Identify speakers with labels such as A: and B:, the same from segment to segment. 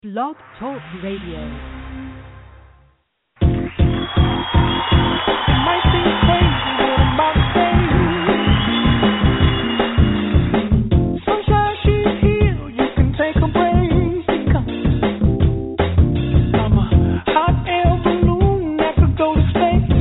A: Blog Talk Radio.
B: Might seem crazy what I'm about to say. Sunshine, she's here. You can take a break. I'm a hot air balloon that could go to space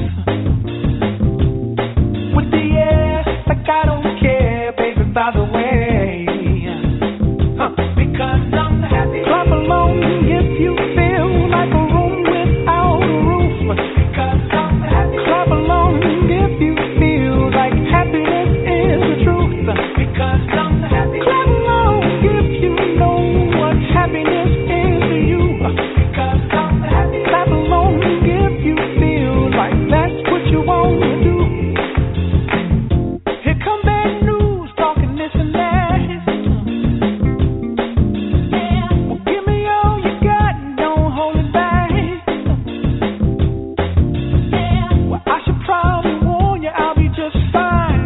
B: with the air like I don't care, baby. By the way, because I'm happy. Clap along if you feel like a room without a roof. Because I'm happy. Clap along if you feel like happiness is the truth. Because I'm happy. Clap along if you know what happiness is to you. Because I'm happy. Clap along if you feel like that's what you want to do. Here come bad news talking this and that. Well, give me all you got and don't hold it back. Well, I should probably warn you, I'll be just fine.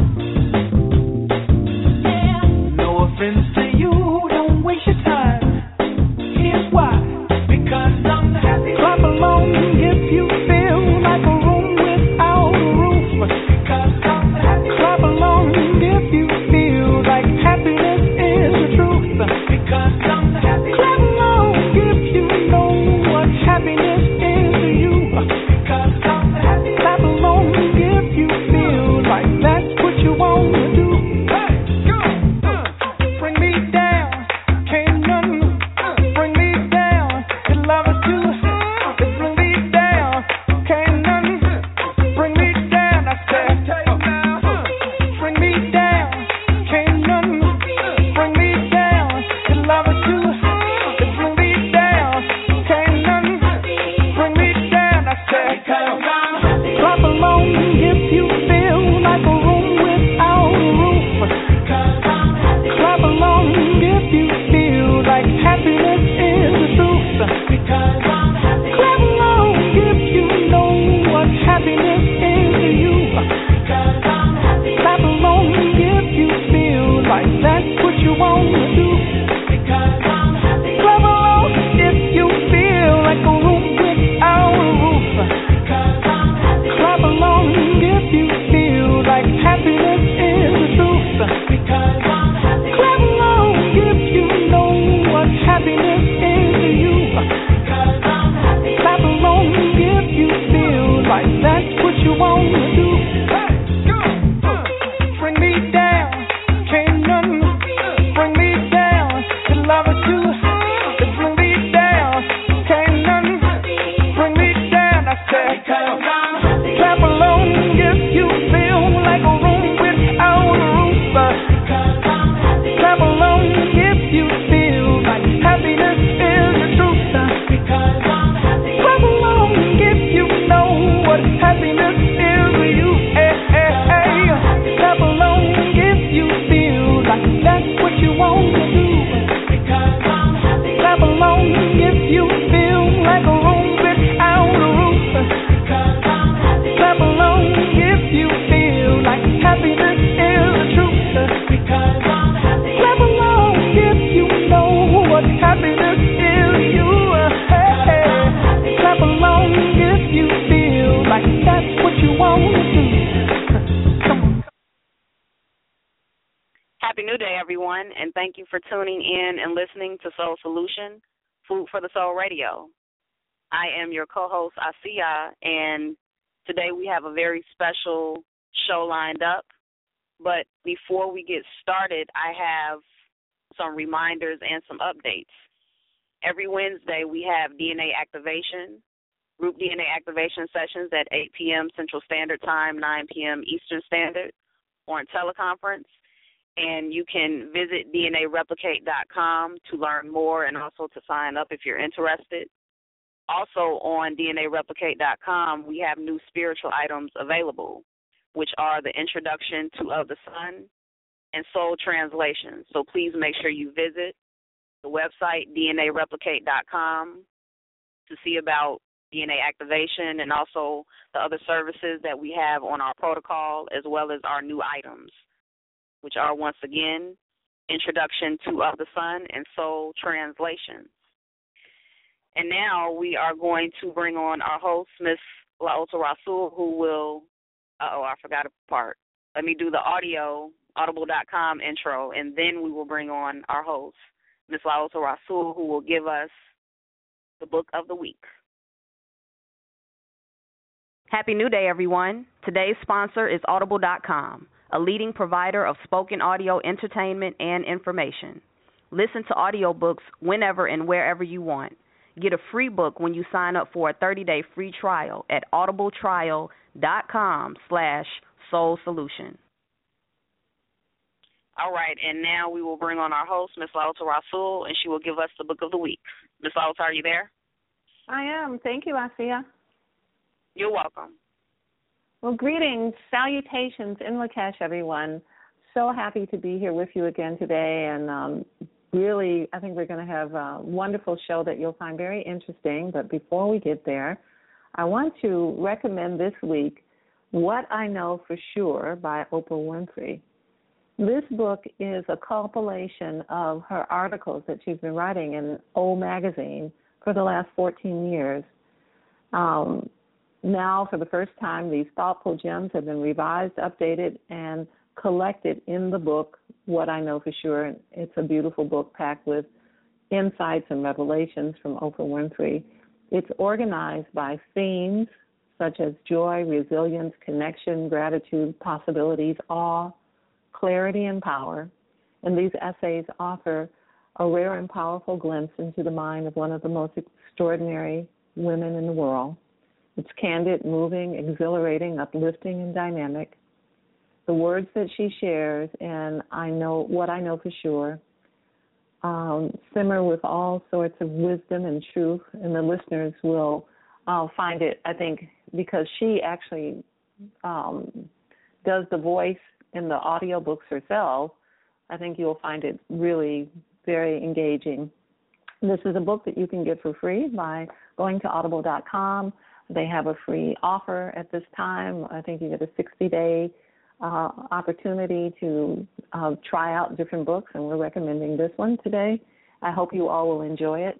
B: No offense to you, don't waste your time. Here's why. Because I'm happy. Clap along if you feel like a room without a roof. Because I'm happy. Clap along if you feel like happiness is the truth. Because I'm happy. Clap along if you know what happiness is to you. Because I'm happy. Clap along if you feel like that's what you want to do. Hey, go. Bring me down, can't none bring me down. Your love is too hot. Bring me down, can't none bring me down. I said, bring me down, can't none bring me down. Your love is too hot. Bring me down, can't none bring me down. I said, clap along if you feel like a room without a roof. Clap along if you feel like happiness is the truth. Clap along if you know what happiness is to you. Clap along if you feel like that's what you want to do. Clap along if you feel like a room without a roof. Clap along if you feel like happiness is the truth. Clap along if you know what happiness is to you. Clap along if you feel like that's what you want to do. Bring me down, can't none bring me down. Your love is too hot. Bring me down, can't none bring me down. I said, clap along if you feel like a room without a roof. Clap along if you feel like happiness is the truth. Clap along if you know what happiness is to you. Hey, hey, hey. Clap along if you feel like that's what you want to do. Clap along if you feel like a room without a roof. Clap along if you feel like happiness is the truth. Clap along if you know what happiness is to you. Hey, hey. Clap along if you feel like that's what you want to do. Come on.
C: Happy New Day, everyone, and thank you for tuning in and listening to Soul Solution, Food for the Soul Radio. I am your co-host, Asiya, and today we have a very special show lined up. But before we get started, I have some reminders and some updates. Every Wednesday, we have DNA activation, group DNA activation sessions at 8 p.m. Central Standard Time, 9 p.m. Eastern Standard, on teleconference. And you can visit DNAReplicate.com to learn more and also to sign up if you're interested. Also on DNAReplicate.com, we have new spiritual items available, which are the Introduction to Of the Sun and Soul Translation. So please make sure you visit the website, DNAReplicate.com, to see about DNA activation and also the other services that we have on our protocol, as well as our new items, which are, once again, Introduction to Of the Sun and Soul Translation. And now we are going to bring on our host, Miss Laota Rasul, who will, I forgot a part. Let me do the audible.com intro, and then we will bring on our host, Miss Laota Rasul, who will give us the book of the week. Happy New Day, everyone. Today's sponsor is audible.com, a leading provider of spoken audio entertainment and information. Listen to audiobooks whenever and wherever you want. Get a free book when you sign up for a 30-day free trial at audibletrial.com/Soul Solution. All right, and now we will bring on our host, Ms. Laota Rasul, and she will give us the book of the week. Ms. Laota, are you there?
D: I am. Thank you, Asiya.
C: You're welcome.
D: Well, greetings, salutations in Lakesh, everyone. So happy to be here with you again today, and really, I think we're going to have a wonderful show that you'll find very interesting. But before we get there, I want to recommend this week What I Know for Sure by Oprah Winfrey. This book is a compilation of her articles that she's been writing in O Magazine for the last 14 years. Now, for the first time, these thoughtful gems have been revised, updated, and collected in the book, What I Know for Sure. It's a beautiful book packed with insights and revelations from Oprah Winfrey. It's organized by themes such as joy, resilience, connection, gratitude, possibilities, awe, clarity, and power. And these essays offer a rare and powerful glimpse into the mind of one of the most extraordinary women in the world. It's candid, moving, exhilarating, uplifting, and dynamic. The words that she shares, and what I know for sure, simmer with all sorts of wisdom and truth, and the listeners will find it, I think, because she actually does the voice in the audiobooks herself. I think you'll find it really very engaging. This is a book that you can get for free by going to audible.com. They have a free offer at this time. I think you get a 60-day opportunity to try out different books, and we're recommending this one today. I hope you all will enjoy it.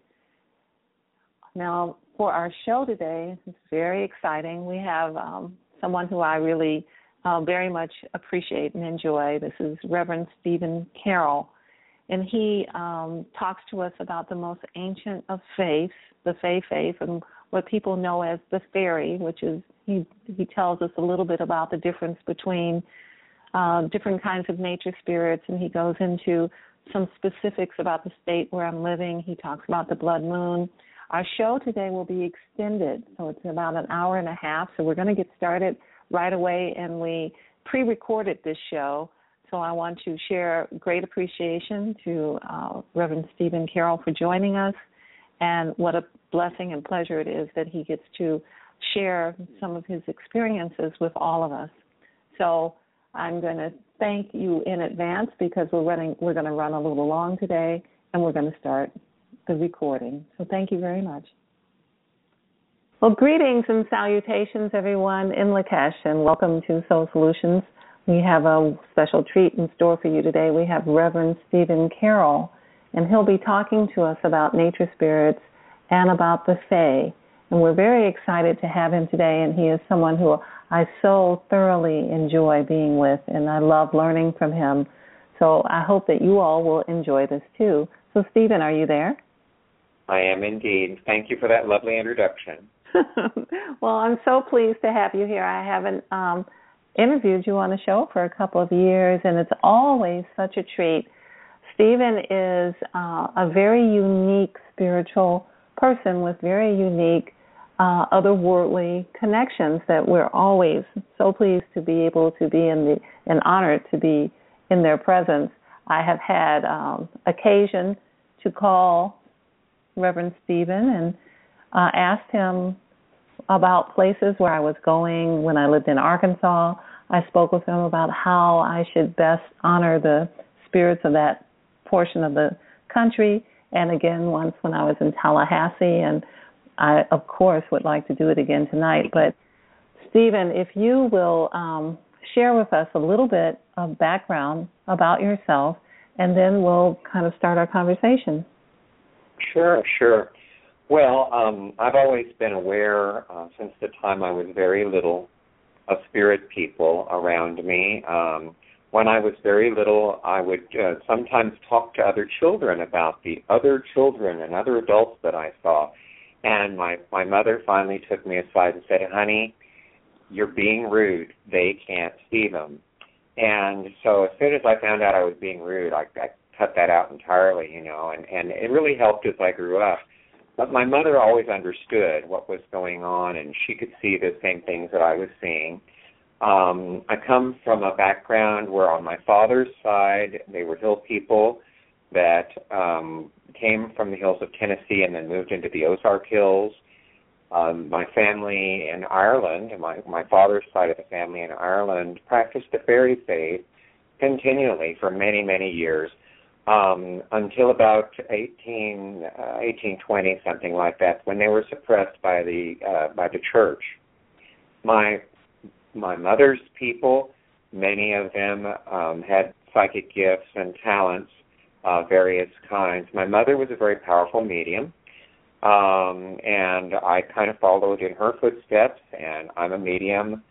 D: Now, for our show today, it's very exciting. We have someone who I really very much appreciate and enjoy. This is Reverend Stephen Carroll, and he talks to us about the most ancient of faiths, the faith, and what people know as the fairy, which is, he tells us a little bit about the difference between different kinds of nature spirits, and he goes into some specifics about the state where I'm living. He talks about the blood moon. Our show today will be extended, so it's about an hour and a half, so we're going to get started right away, and we pre-recorded this show, so I want to share great appreciation to Reverend Stephen Carroll for joining us, and what a blessing and pleasure it is that he gets to share some of his experiences with all of us. So I'm going to thank you in advance because we're going to run a little long today, and we're going to start the recording. So thank you very much. Well, greetings and salutations, everyone in Lakesh, and welcome to Soul Solutions. We have a special treat in store for you today. We have Reverend Stephen Carroll, and he'll be talking to us about nature spirits and about the Fae. And we're very excited to have him today, and he is someone who I so thoroughly enjoy being with, and I love learning from him. So I hope that you all will enjoy this too. So, Stephen, are you there?
E: I am indeed. Thank you for that lovely introduction.
D: Well, I'm so pleased to have you here. I haven't interviewed you on the show for a couple of years, and it's always such a treat. Stephen is a very unique spiritual person with very unique otherworldly connections that we're always so pleased to be able to be and honored to be in their presence. I have had occasion to call Reverend Stephen and asked him about places where I was going when I lived in Arkansas. I spoke with him about how I should best honor the spirits of that portion of the country, and again once when I was in Tallahassee, and I, of course, would like to do it again tonight. But, Stephen, if you will share with us a little bit of background about yourself, and then we'll kind of start our conversation.
E: Sure. Well, I've always been aware since the time I was very little of spirit people around me. When I was very little, I would sometimes talk to other children about the other children and other adults that I saw. And my mother finally took me aside and said, honey, you're being rude. They can't see them. And so as soon as I found out I was being rude, I cut that out entirely, and it really helped as I grew up. But my mother always understood what was going on, and she could see the same things that I was seeing. I come from a background where on my father's side, they were hill people that came from the hills of Tennessee and then moved into the Ozark Hills. My family in Ireland, my father's side of the family in Ireland, practiced the fairy faith continually for many, many years until about 1820, something like that, when they were suppressed by the church. My mother's people, many of them had psychic gifts and talents, various kinds. My mother was a very powerful medium. And I kind of followed in her footsteps, and I'm a medium.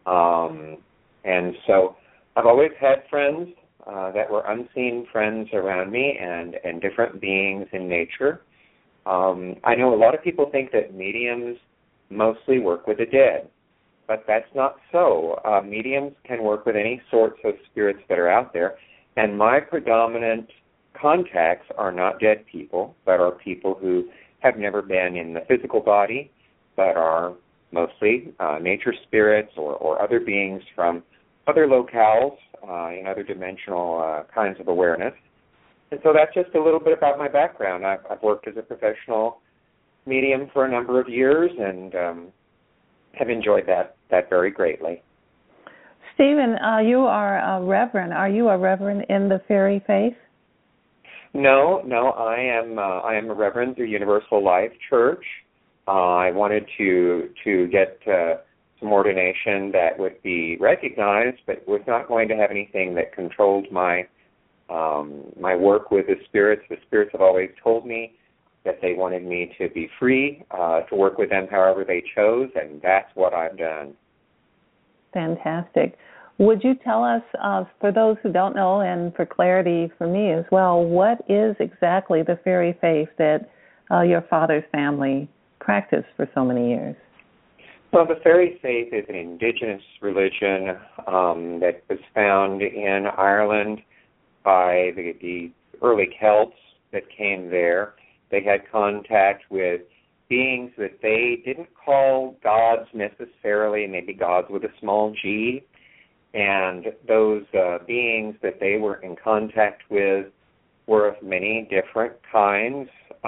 E: And so I've always had friends that were unseen friends around me and different beings in nature. I know a lot of people think that mediums mostly work with the dead, but that's not so. Mediums can work with any sorts of spirits that are out there, and my predominant contacts are not dead people, but are people who have never been in the physical body, but are mostly nature spirits or other beings from other locales in other dimensional kinds of awareness. And so that's just a little bit about my background. I've worked as a professional medium for a number of years and have enjoyed that very greatly.
D: Stephen, you are a reverend. Are you a reverend in the fairy faith?
E: No, I am a reverend through Universal Life Church. I wanted to get some ordination that would be recognized, but was not going to have anything that controlled my work with the spirits. The spirits have always told me that they wanted me to be free to work with them however they chose, and that's what I've done.
D: Fantastic. Would you tell us, for those who don't know, and for clarity for me as well, what is exactly the fairy faith that your father's family practiced for so many years?
E: Well, the fairy faith is an indigenous religion that was found in Ireland by the early Celts that came there. They had contact with beings that they didn't call gods necessarily, maybe gods with a small g. And those beings that they were in contact with were of many different kinds.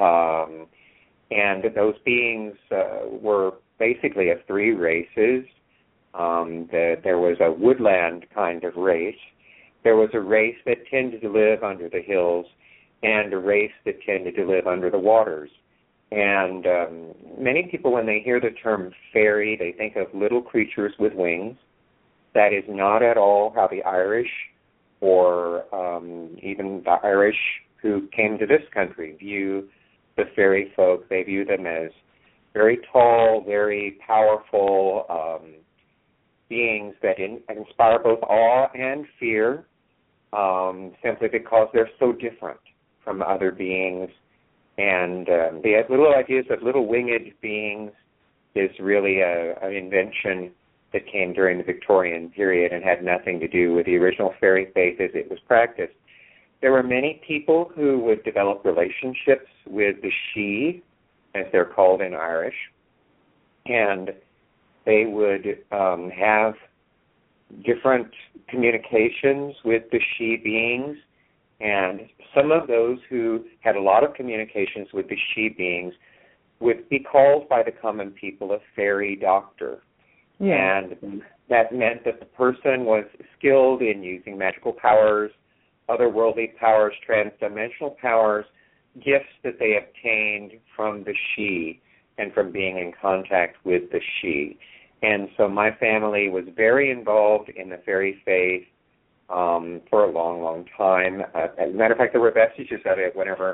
E: And those beings were basically of three races. There was a woodland kind of race. There was a race that tended to live under the hills, and a race that tended to live under the waters. And many people, when they hear the term fairy, they think of little creatures with wings. That is not at all how the Irish or even the Irish who came to this country view the fairy folk. They view them as very tall, very powerful beings that inspire both awe and fear simply because they're so different from other beings. And the little ideas of little winged beings is really an invention that came during the Victorian period and had nothing to do with the original fairy faith as it was practiced. There were many people who would develop relationships with the Sidhe, as they're called in Irish, and they would have different communications with the Sidhe beings, and some of those who had a lot of communications with the Sidhe beings would be called by the common people a fairy doctor. Yeah. And that meant that the person was skilled in using magical powers, otherworldly powers, transdimensional powers, gifts that they obtained from the Sidhe and from being in contact with the Sidhe. And so my family was very involved in the fairy faith for a long, long time. As a matter of fact, there were vestiges of it whenever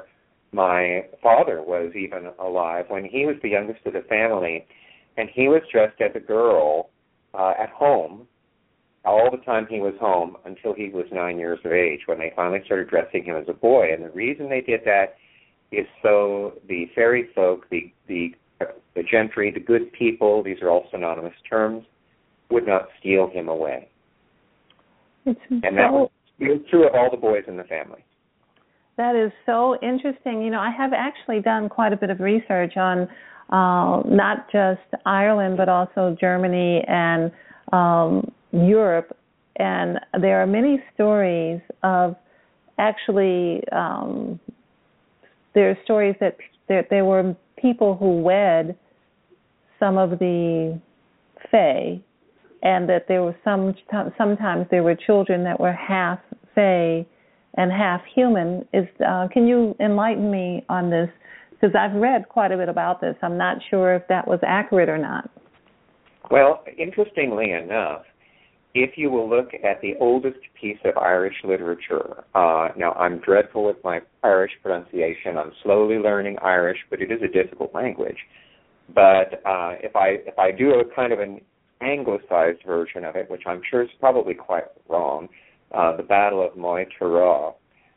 E: my father was even alive, when he was the youngest of the family, and he was dressed as a girl at home all the time he was home until he was 9 years of age, when they finally started dressing him as a boy. And the reason they did that is so the fairy folk, the gentry, the good people, these are all synonymous terms, would not steal him away. And that was true of all the boys in the family.
D: That is so interesting. You know, I have actually done quite a bit of research on not just Ireland, but also Germany and Europe. And there are many stories of actually, there are stories that there were people who wed some of the fae, and that there were sometimes there were children that were half fae and half human. Can you enlighten me on this? Because I've read quite a bit about this. I'm not sure if that was accurate or not.
E: Well, interestingly enough, if you will look at the oldest piece of Irish literature, now I'm dreadful with my Irish pronunciation. I'm slowly learning Irish, but it is a difficult language. But if I do a kind of an anglicized version of it, which I'm sure is probably quite wrong, the Battle of Moytura,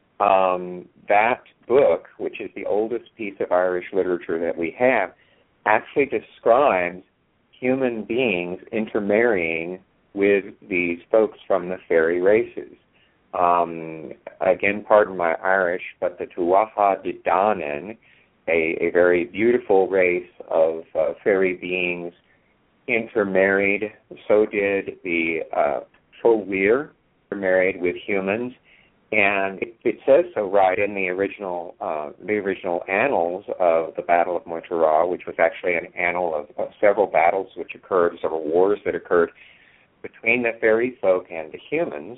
E: that book, which is the oldest piece of Irish literature that we have, actually describes human beings intermarrying with these folks from the fairy races. Again, pardon my Irish, but the Tuatha De Danann, a very beautiful race of fairy beings, intermarried. So did the Fóghair, intermarried with humans. And it says so right in the original annals of the Battle of Moytura, which was actually an annal of several battles which occurred, several wars that occurred between the fairy folk and the humans.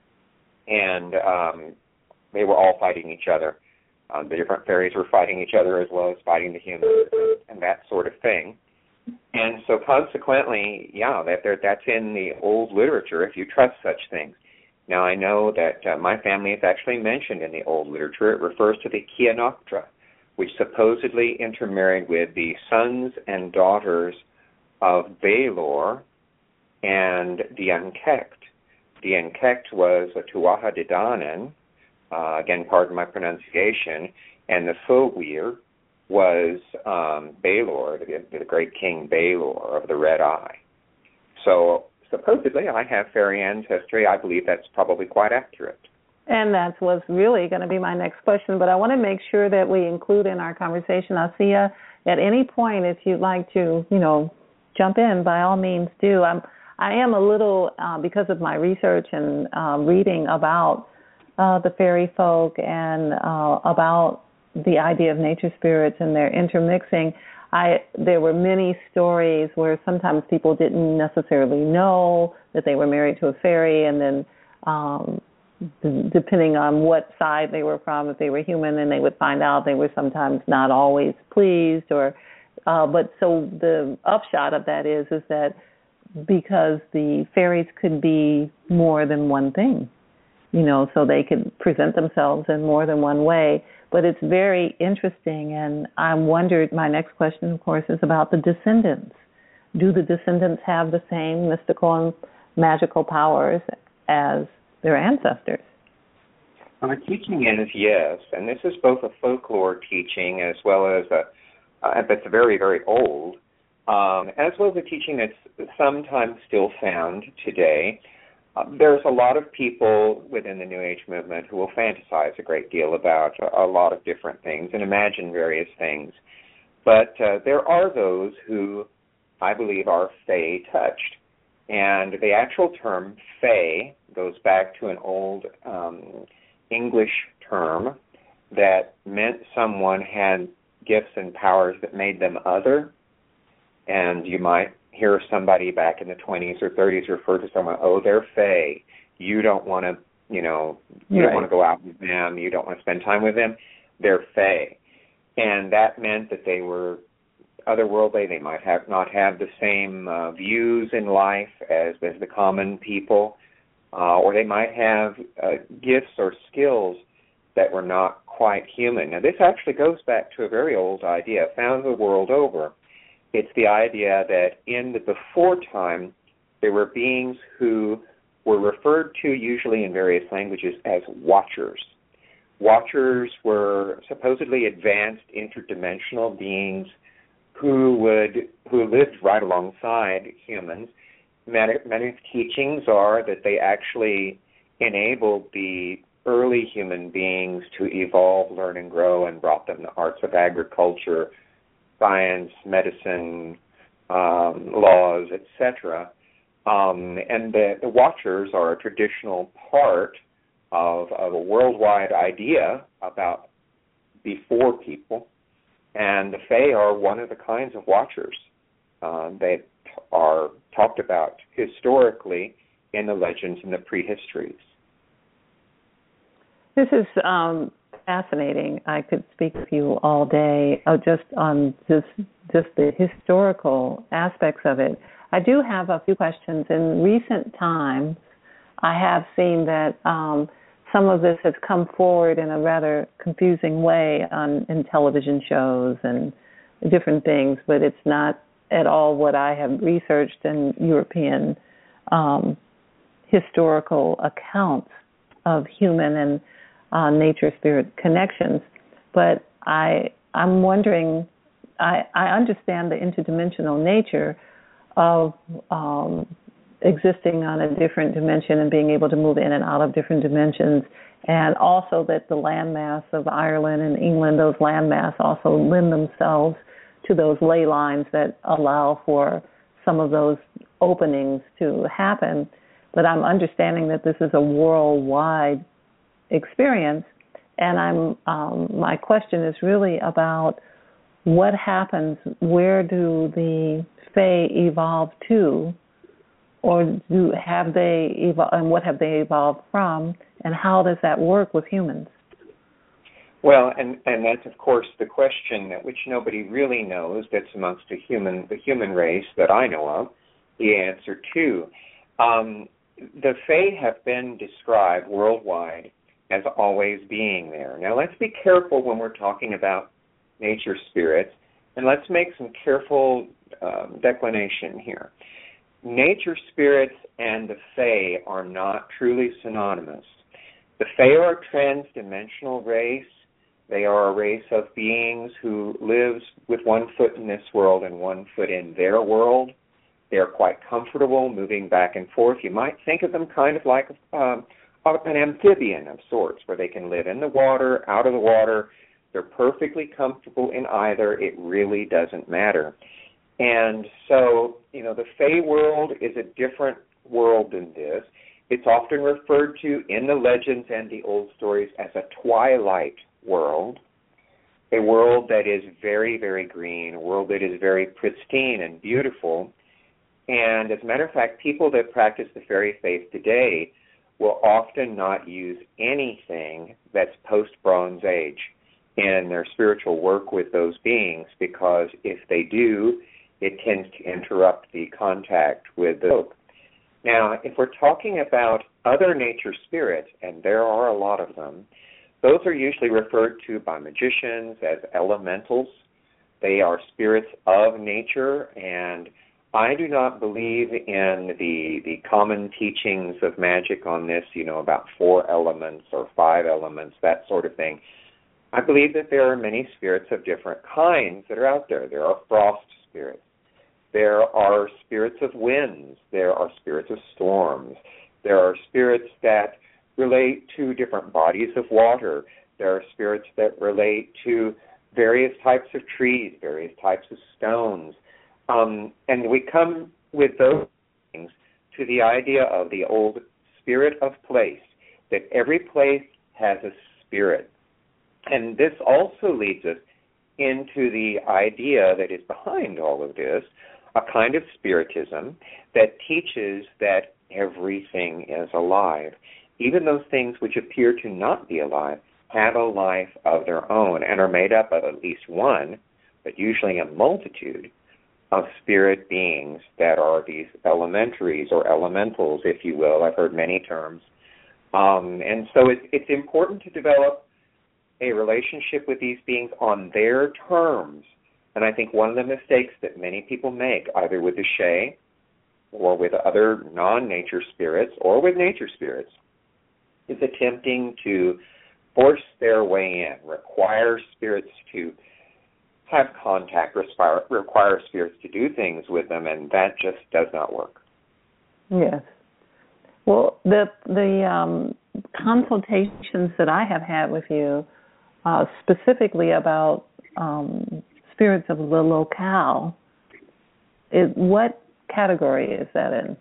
E: And they were all fighting each other. The different fairies were fighting each other as well as fighting the humans and that sort of thing. And so consequently, that's in the old literature if you trust such things. Now, I know that my family is actually mentioned in the old literature. It refers to the Cianoctra, which supposedly intermarried with the sons and daughters of Baelor and the Ankecht. The Ankecht was a Tuatha De Danann, again, pardon my pronunciation, and the Fóghair was Baelor, the great king Baelor of the Red Eye. So supposedly I have fairy ancestry. I believe that's probably quite accurate.
D: And that was really going to be my next question, but I want to make sure that we include in our conversation, Asiya, at any point, if you'd like to, jump in, by all means do. I am a little, because of my research and reading about the fairy folk and about the idea of nature spirits and their intermixing, there were many stories where sometimes people didn't necessarily know that they were married to a fairy, and then depending on what side they were from, if they were human, and they would find out they were sometimes not always pleased. But so the upshot of that is that because the fairies could be more than one thing, so they could present themselves in more than one way. But it's very interesting, and I wondered, my next question, of course, is about the descendants. Do the descendants have the same mystical and magical powers as their ancestors?
E: My teaching is yes, and this is both a folklore teaching as well as that's very, very old, as well as a teaching that's sometimes still found today. There's a lot of people within the New Age movement who will fantasize a great deal about a lot of different things and imagine various things. But there are those who I believe are Fae touched. And the actual term Fae goes back to an old English term that meant someone had gifts and powers that made them other. And you might hear somebody back in the 20s or 30s refer to someone, they're Fae. You don't want to, don't want to go out with them. You don't want to spend time with them. They're Fae. And that meant that they were otherworldly. They might not have the same views in life as the common people, or they might have gifts or skills that were not quite human. Now, this actually goes back to a very old idea found the world over. It's the idea that in the before time, there were beings who were referred to usually in various languages as watchers. Watchers were supposedly advanced interdimensional beings who lived right alongside humans. Many teachings are that they actually enabled the early human beings to evolve, learn, and grow, and brought them the arts of agriculture, science, medicine, laws, etc. And the watchers are a traditional part of a worldwide idea about before people, and the Fae are one of the kinds of watchers. They are talked about historically in the legends and the prehistories.
D: This is fascinating. I could speak with you all day just on just the historical aspects of it. I do have a few questions. In recent times, I have seen that some of this has come forward in a rather confusing way in television shows and different things, but it's not at all what I have researched in European historical accounts of human and nature-spirit connections. But I'm wondering, I understand the interdimensional nature of existing on a different dimension and being able to move in and out of different dimensions, and also that the landmass of Ireland and England, those landmass also lend themselves to those ley lines that allow for some of those openings to happen. But I'm understanding that this is a worldwide experience, and my question is really about what happens. Where do the Fae evolve to, or have they evolved, and what have they evolved from, and how does that work with humans?
E: Well, and that's of course the question which nobody really knows. That's amongst the human race that I know of. The answer to the Fae have been described worldwide as always being there. Now, let's be careful when we're talking about nature spirits, and let's make some careful declination here. Nature spirits and the Fae are not truly synonymous. The Fae are a trans-dimensional race. They are a race of beings who lives with one foot in this world and one foot in their world. They're quite comfortable moving back and forth. You might think of them kind of like an amphibian of sorts, where they can live in the water, out of the water. They're perfectly comfortable in either. It really doesn't matter. And so, the Fae world is a different world than this. It's often referred to in the legends and the old stories as a twilight world, a world that is very, very green, a world that is very pristine and beautiful. And as a matter of fact, people that practice the fairy faith today will often not use anything that's post-Bronze Age in their spiritual work with those beings, because if they do, it tends to interrupt the contact with the folk. Now, if we're talking about other nature spirits, and there are a lot of them, those are usually referred to by magicians as elementals. They are spirits of nature, and I do not believe in the common teachings of magic on this, about 4 elements or 5 elements, that sort of thing. I believe that there are many spirits of different kinds that are out there. There are frost spirits. There are spirits of winds. There are spirits of storms. There are spirits that relate to different bodies of water. There are spirits that relate to various types of trees, various types of stones. And we come with those things to the idea of the old spirit of place, that every place has a spirit. And this also leads us into the idea that is behind all of this, a kind of spiritism that teaches that everything is alive. Even those things which appear to not be alive have a life of their own and are made up of at least one, but usually a multitude, of spirit beings that are these elementaries or elementals, if you will. I've heard many terms. And so it's important to develop a relationship with these beings on their terms. And I think one of the mistakes that many people make, either with the Shay or with other non-nature spirits or with nature spirits, is attempting to force their way in, require spirits to have contact, require spirits to do things with them, and that just does not work.
D: Yes. Well, the consultations that I have had with you, specifically about spirits of the locale, what category is that in?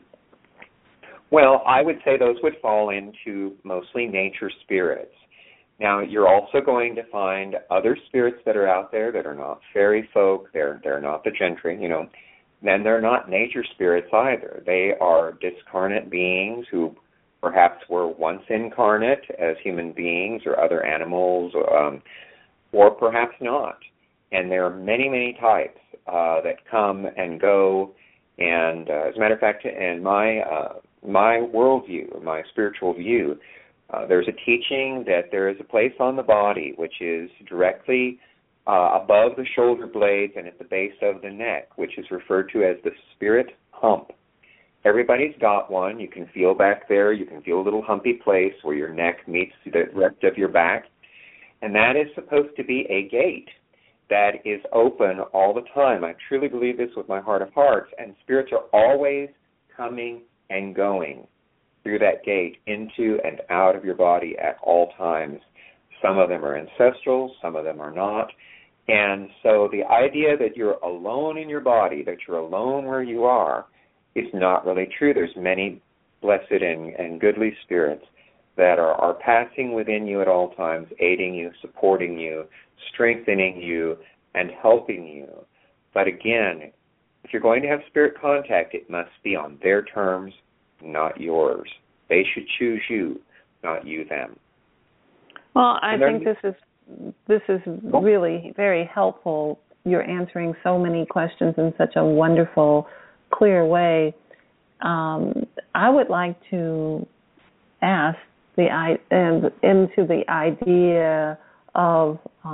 E: Well, I would say those would fall into mostly nature spirits. Now, you're also going to find other spirits that are out there that are not fairy folk. They're not the gentry, and they're not nature spirits either. They are discarnate beings who perhaps were once incarnate as human beings or other animals, or perhaps not. And there are many, many types that come and go. And as a matter of fact, in my worldview, my spiritual view, there's a teaching that there is a place on the body which is directly above the shoulder blades and at the base of the neck, which is referred to as the spirit hump. Everybody's got one. You can feel back there. You can feel a little humpy place where your neck meets the rest of your back. And that is supposed to be a gate that is open all the time. I truly believe this with my heart of hearts. And spirits are always coming and going through that gate into and out of your body at all times. Some of them are ancestral, some of them are not. And so the idea that you're alone in your body, that you're alone where you are, is not really true. There's many blessed and goodly spirits that are passing within you at all times, aiding you, supporting you, strengthening you, and helping you. But again, if you're going to have spirit contact, it must be on their terms, not yours. They should choose you, not you them.
D: Well, I think this is really very helpful. You're answering so many questions in such a wonderful, clear way. I would like to ask into the idea of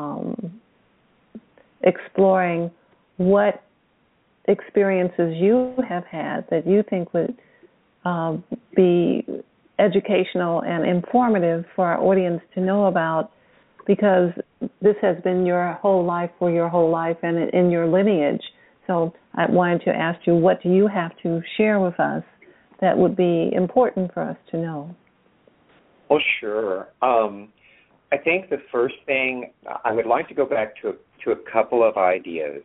D: exploring what experiences you have had that you think would be educational and informative for our audience to know about, because this has been your whole life and in your lineage. So I wanted to ask you, what do you have to share with us that would be important for us to know?
E: Well, sure. I think the first thing, I would like to go back to a couple of ideas.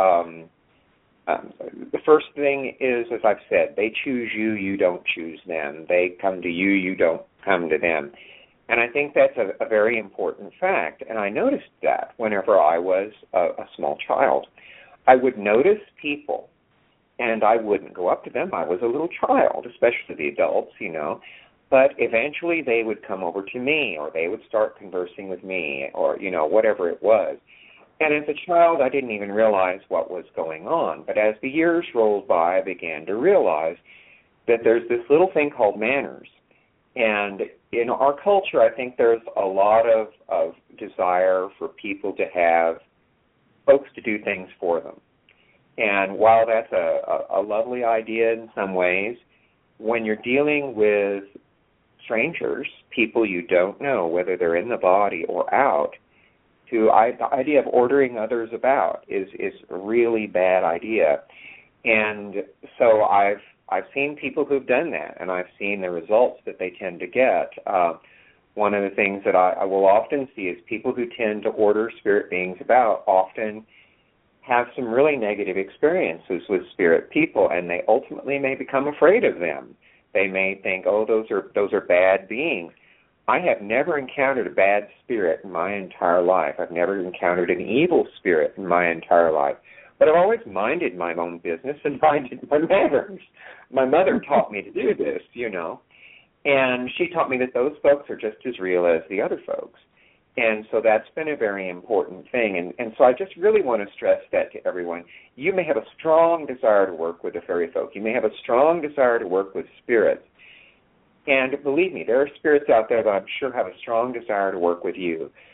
E: The first thing is, as I've said, they choose you, you don't choose them. They come to you, you don't come to them. And I think that's a very important fact. And I noticed that whenever I was a small child. I would notice people, and I wouldn't go up to them. I was a little child, especially the adults, But eventually they would come over to me, or they would start conversing with me, or, whatever it was. And as a child, I didn't even realize what was going on. But as the years rolled by, I began to realize that there's this little thing called manners. And in our culture, I think there's a lot of desire for people to have folks to do things for them. And while that's a lovely idea in some ways, when you're dealing with strangers, people you don't know, whether they're in the body or out, the idea of ordering others about is a really bad idea. And so I've seen people who've done that, and I've seen the results that they tend to get. One of the things that I will often see is people who tend to order spirit beings about often have some really negative experiences with spirit people, and they ultimately may become afraid of them. They may think, oh, those are bad beings. I have never encountered a bad spirit in my entire life. I've never encountered an evil spirit in my entire life. But I've always minded my own business and minded my manners. My mother taught me to do this, and she taught me that those folks are just as real as the other folks. And so that's been a very important thing. And so I just really want to stress that to everyone. You may have a strong desire to work with the fairy folk. You may have a strong desire to work with spirits. And believe me, there are spirits out there that I'm sure have a strong desire to work with you.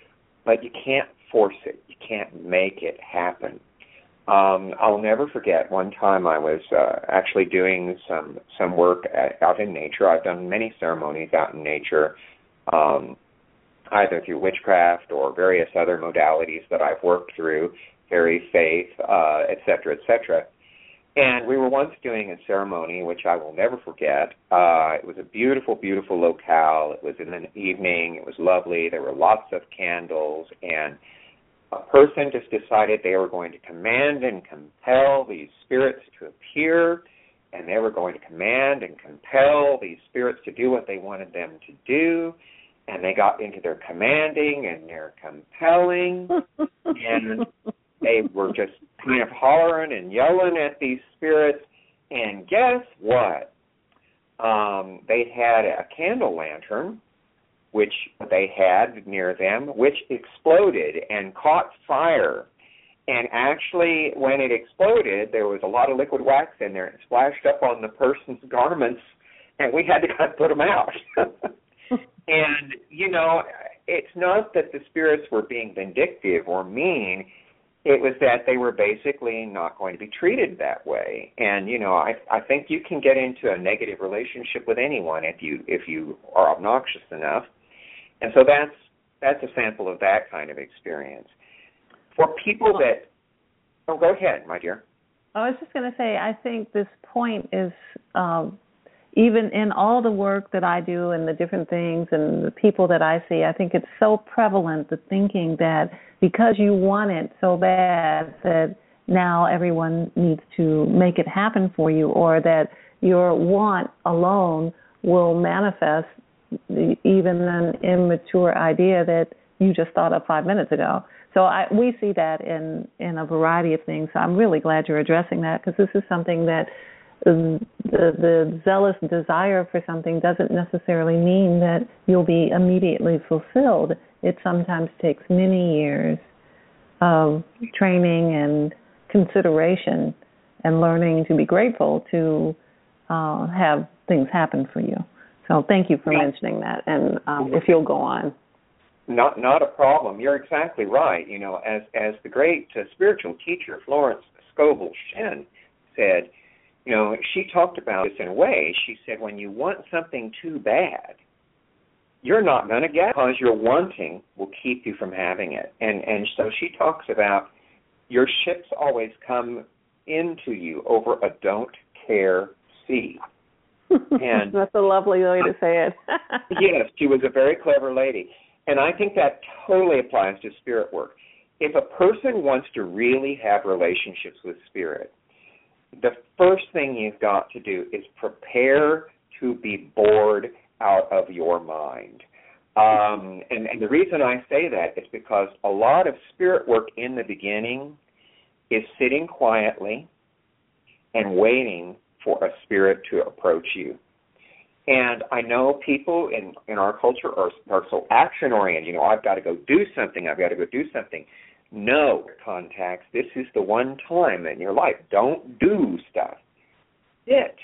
E: but you can't force it. You can't make it happen. I'll never forget one time I was actually doing some work out in nature. I've done many ceremonies out in nature, either through witchcraft or various other modalities that I've worked through, fairy faith, et cetera, et cetera. And we were once doing a ceremony, which I will never forget. It was a beautiful, beautiful locale. It was in the evening. It was lovely. There were lots of candles, and a person just decided they were going to command and compel these spirits to appear, and they were going to command and compel these spirits to do what they wanted them to do, and they got into their commanding and their compelling, and they were just kind of hollering and yelling at these spirits, and guess what? They had a candle lantern, which they had near them, which exploded and caught fire. And actually, when it exploded, there was a lot of liquid wax in there. It splashed up on the person's garments, and we had to kind of put them out. And, you know, it's not that the spirits were being vindictive or mean. It was that they were basically not going to be treated that way. And, you know, I think you can get into a negative relationship with anyone if you are obnoxious enough. And so that's a sample of that kind of experience. For people that – oh, go ahead, my dear.
D: I was just going to say, I think this point is even in all the work that I do and the different things and the people that I see, I think it's so prevalent, the thinking that because you want it so bad that now everyone needs to make it happen for you, or that your want alone will manifest even an immature idea that you just thought of 5 minutes ago. So we see that in a variety of things. So I'm really glad you're addressing that, because this is something that the zealous desire for something doesn't necessarily mean that you'll be immediately fulfilled. It sometimes takes many years of training and consideration and learning to be grateful to have things happen for you. So thank you for mentioning that, and if you'll go on.
E: Not a problem. You're exactly right. You know, as the great spiritual teacher Florence Scovel Shinn said, you know, she talked about this in a way. She said, when you want something too bad, you're not going to get it, because your wanting will keep you from having it. And so she talks about your ships always come into you over a don't care sea. And
D: that's a lovely way to say it.
E: Yes, she was a very clever lady. And I think that totally applies to spirit work. If a person wants to really have relationships with spirit, the first thing you've got to do is prepare to be bored out of your mind. And the reason I say that is because a lot of spirit work in the beginning is sitting quietly and waiting for a spirit to approach you. And I know people in our culture are so action-oriented. You know, I've got to go do something. I've got to go do something. No, contacts, this is the one time in your life. Don't do stuff. Sit.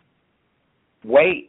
E: Wait.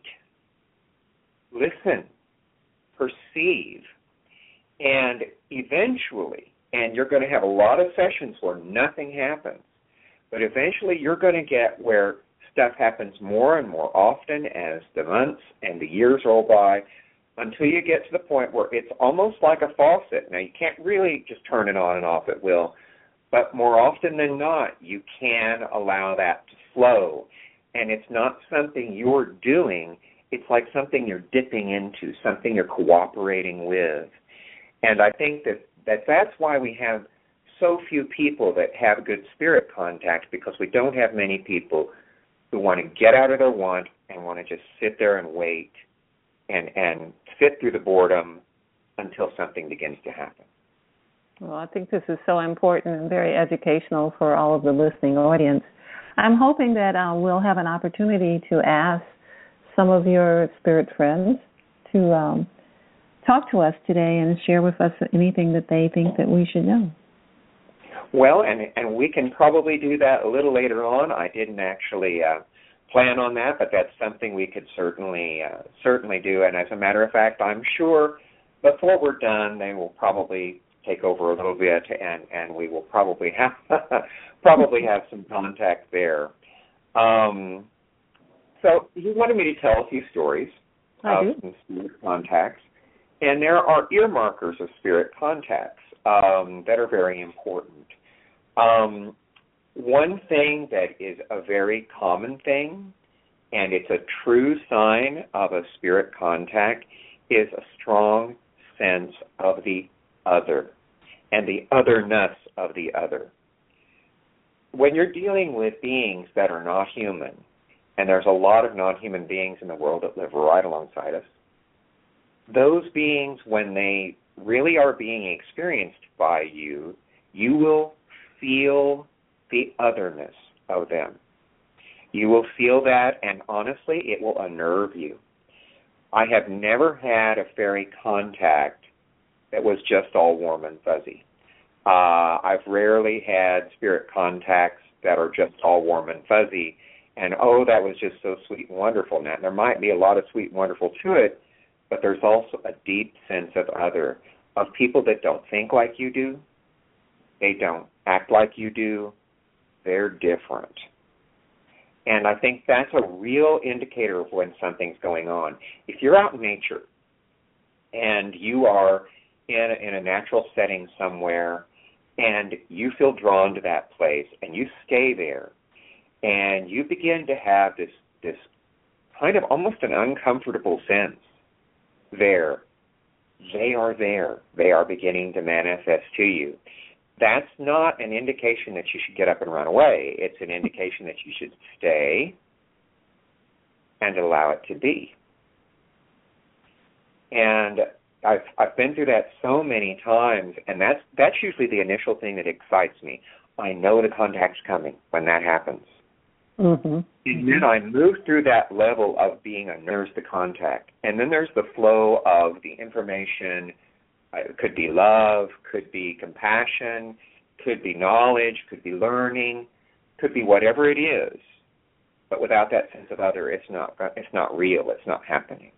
E: Listen. Perceive. And eventually, and you're going to have a lot of sessions where nothing happens, but eventually you're going to get where stuff happens more and more often as the months and the years roll by, until you get to the point where it's almost like a faucet. Now, you can't really just turn it on and off at will, but more often than not, you can allow that to flow. And it's not something you're doing. It's like something you're dipping into, something you're cooperating with. And I think that's why we have so few people that have good spirit contact, because we don't have many people who want to get out of their want and want to just sit there and wait and sit through the boredom until something begins to happen.
D: Well, I think this is so important and very educational for all of the listening audience. I'm hoping that we'll have an opportunity to ask some of your spirit friends to talk to us today and share with us anything that they think that we should know.
E: Well, and we can probably do that a little later on. I didn't actually plan on that, but that's something we could certainly do. And as a matter of fact, I'm sure before we're done, they will probably take over a little bit, and we will probably have probably have some contact there. So he wanted me to tell a few stories of some spirit contacts, and there are earmarkers of spirit contacts that are very important. One thing that is a very common thing, and it's a true sign of a spirit contact, is a strong sense of the other and the otherness of the other. When you're dealing with beings that are not human, and there's a lot of non-human beings in the world that live right alongside us, those beings, when they really are being experienced by you, you will feel the otherness of them. You will feel that, and honestly, it will unnerve you. I have never had a fairy contact that was just all warm and fuzzy. I've rarely had spirit contacts that are just all warm and fuzzy, and oh, that was just so sweet and wonderful. Now, there might be a lot of sweet and wonderful to it, but there's also a deep sense of other, of people that don't think like you do. They don't act like you do. They're different. And I think that's a real indicator of when something's going on. If you're out in nature and you are in a natural setting somewhere and you feel drawn to that place and you stay there and you begin to have this kind of almost an uncomfortable sense there, they are there. They are beginning to manifest to you. That's not an indication that you should get up and run away. It's an indication that you should stay and allow it to be. And I've been through that so many times, and that's usually the initial thing that excites me. I know the contact's coming when that happens. Mm-hmm. And then I move through that level of being there's the contact. And then there's the flow of the information. It could be love, could be compassion, could be knowledge, could be learning, could be whatever it is. But without that sense of other, it's not real. It's not happening.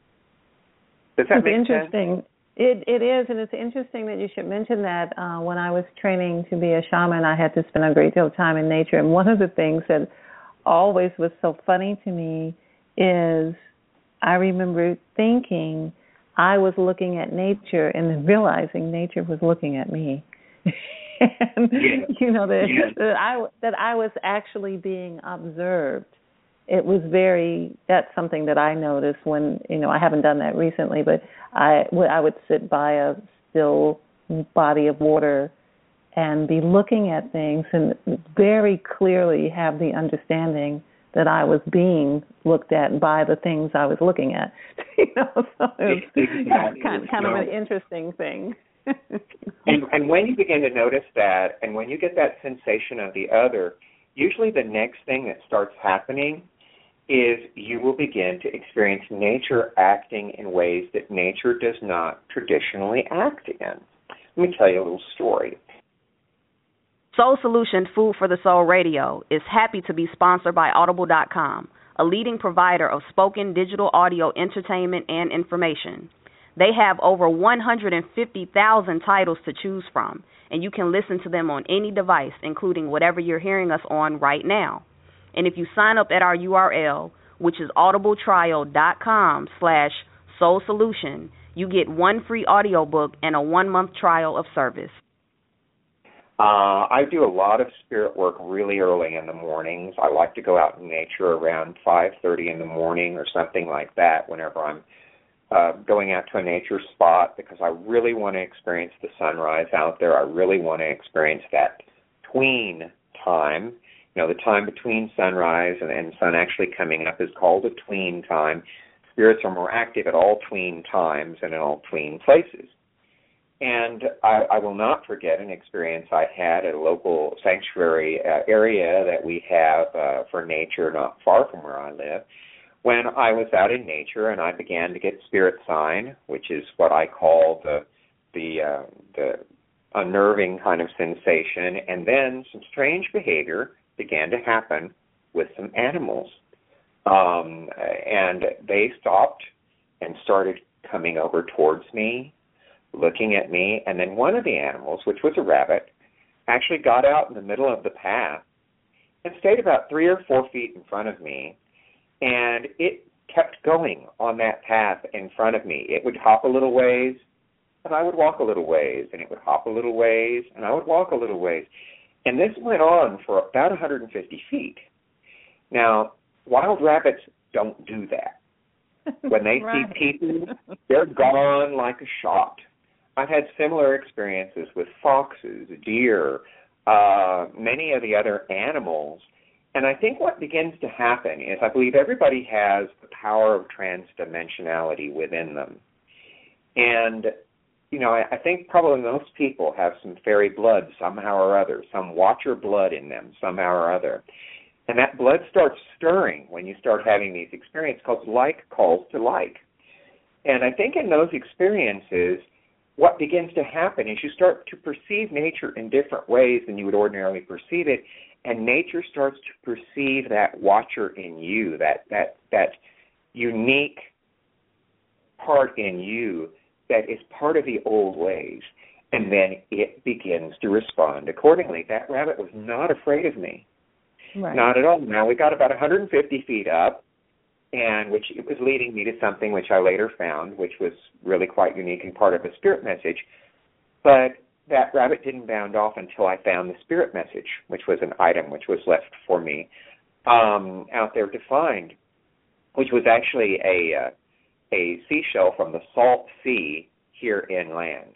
E: Does that make
D: interesting.
E: sense?
D: It is, and it's interesting that you should mention that. When I was training to be a shaman, I had to spend a great deal of time in nature, and one of the things that always was so funny to me is I remember thinking I was looking at nature and then realizing nature was looking at me. And you know that I was actually being observed. It was that's something that I noticed when, I haven't done that recently, but I would sit by a still body of water and be looking at things and very clearly have the understanding that I was being looked at by the things I was looking at. So it was kind of an interesting thing.
E: and when you begin to notice that, and when you get that sensation of the other, usually the next thing that starts happening is you will begin to experience nature acting in ways that nature does not traditionally act in. Let me tell you a little story.
C: Soul Solution Food for the Soul Radio is happy to be sponsored by Audible.com, a leading provider of spoken digital audio entertainment and information. They have over 150,000 titles to choose from, and you can listen to them on any device, including whatever you're hearing us on right now. And if you sign up at our URL, which is audibletrial.com/Soul Solution, you get one free audiobook and a 1-month trial of service.
E: I do a lot of spirit work really early in the mornings. I like to go out in nature around 5:30 in the morning or something like that whenever I'm going out to a nature spot, because I really want to experience the sunrise out there. I really want to experience that tween time. The time between sunrise and sun actually coming up is called a tween time. Spirits are more active at all tween times and in all tween places. And I will not forget an experience I had at a local sanctuary area that we have for nature not far from where I live, when I was out in nature and I began to get spirit sign, which is what I call the unnerving kind of sensation, and then some strange behavior began to happen with some animals. And they stopped and started coming over towards me. looking at me, and then one of the animals, which was a rabbit, actually got out in the middle of the path and stayed about 3 or 4 feet in front of me, and it kept going on that path in front of me. It would hop a little ways, and I would walk a little ways, and it would hop a little ways, and I would walk a little ways. And this went on for about 150 feet. Now, wild rabbits don't do that. When they
D: Right.
E: see people, they're gone like a shot. I've had similar experiences with foxes, deer, many of the other animals. And I think what begins to happen is I believe everybody has the power of transdimensionality within them. And, you know, I think probably most people have some fairy blood somehow or other, some watcher blood in them somehow or other. And that blood starts stirring when you start having these experiences because like calls to like. And I think in those experiences, what begins to happen is you start to perceive nature in different ways than you would ordinarily perceive it, and nature starts to perceive that watcher in you, that unique part in you that is part of the old ways, and then it begins to respond accordingly. That rabbit was not afraid of me.
D: Right.
E: Not at all. Now, we got about 150 feet up, and which it was leading me to something which I later found, which was really quite unique and part of a spirit message. But that rabbit didn't bound off until I found the spirit message, which was an item which was left for me out there to find, which was actually a seashell from the salt sea here inland.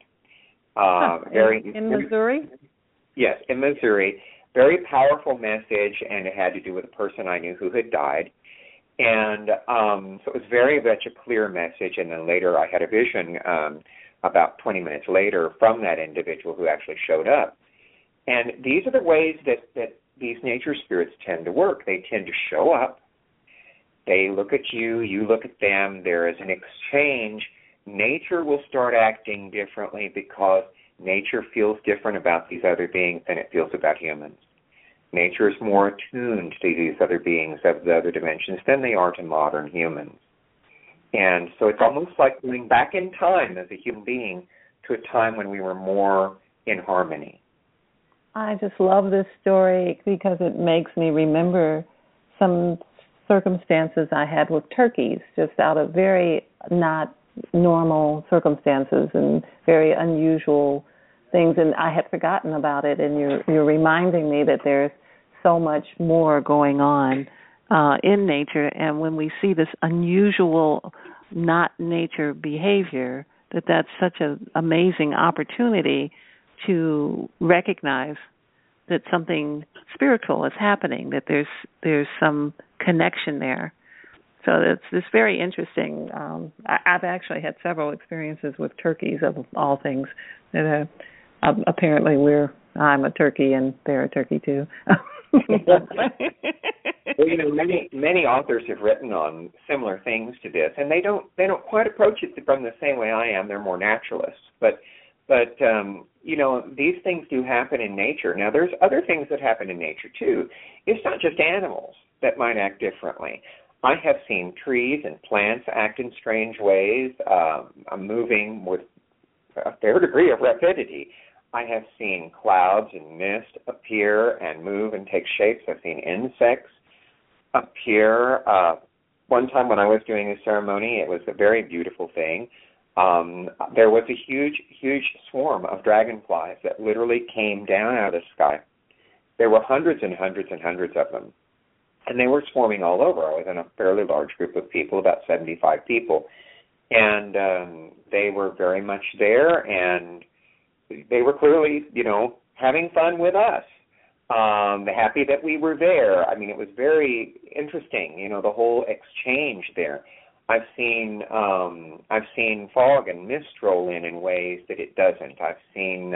D: In Missouri?
E: Yes, in Missouri. Very powerful message, and it had to do with a person I knew who had died. And so it was very much a clear message, and then later I had a vision about 20 minutes later from that individual who actually showed up. And these are the ways that these nature spirits tend to work. They tend to show up. They look at you, you look at them. There is an exchange. Nature will start acting differently because nature feels different about these other beings than it feels about humans. Nature is more attuned to these other beings of the other dimensions than they are to modern humans. And so it's almost like going back in time as a human being to a time when we were more in harmony.
D: I just love this story because it makes me remember some circumstances I had with turkeys, just out of very not normal circumstances and very unusual things, and I had forgotten about it, and you're reminding me that there's so much more going on in nature, and when we see this unusual, not nature behavior, that's such an amazing opportunity to recognize that something spiritual is happening, that there's some connection there. So it's very interesting. I've actually had several experiences with turkeys, of all things. That apparently I'm a turkey and they're a turkey too.
E: Well, you know, many authors have written on similar things to this, and they don't quite approach it from the same way I am. They're more naturalists, but you know, these things do happen in nature. Now, there's other things that happen in nature too. It's not just animals that might act differently. I have seen trees and plants act in strange ways, moving with a fair degree of rapidity. I have seen clouds and mist appear and move and take shapes. I've seen insects appear. One time when I was doing a ceremony, it was a very beautiful thing. There was a huge swarm of dragonflies that literally came down out of the sky. There were hundreds and hundreds and hundreds of them. And they were swarming all over. I was in a fairly large group of people, about 75 people. And they were very much there, and they were clearly, you know, having fun with us. Happy that we were there. I mean, it was very interesting, you know, the whole exchange there. I've seen fog and mist roll in ways that it doesn't. I've seen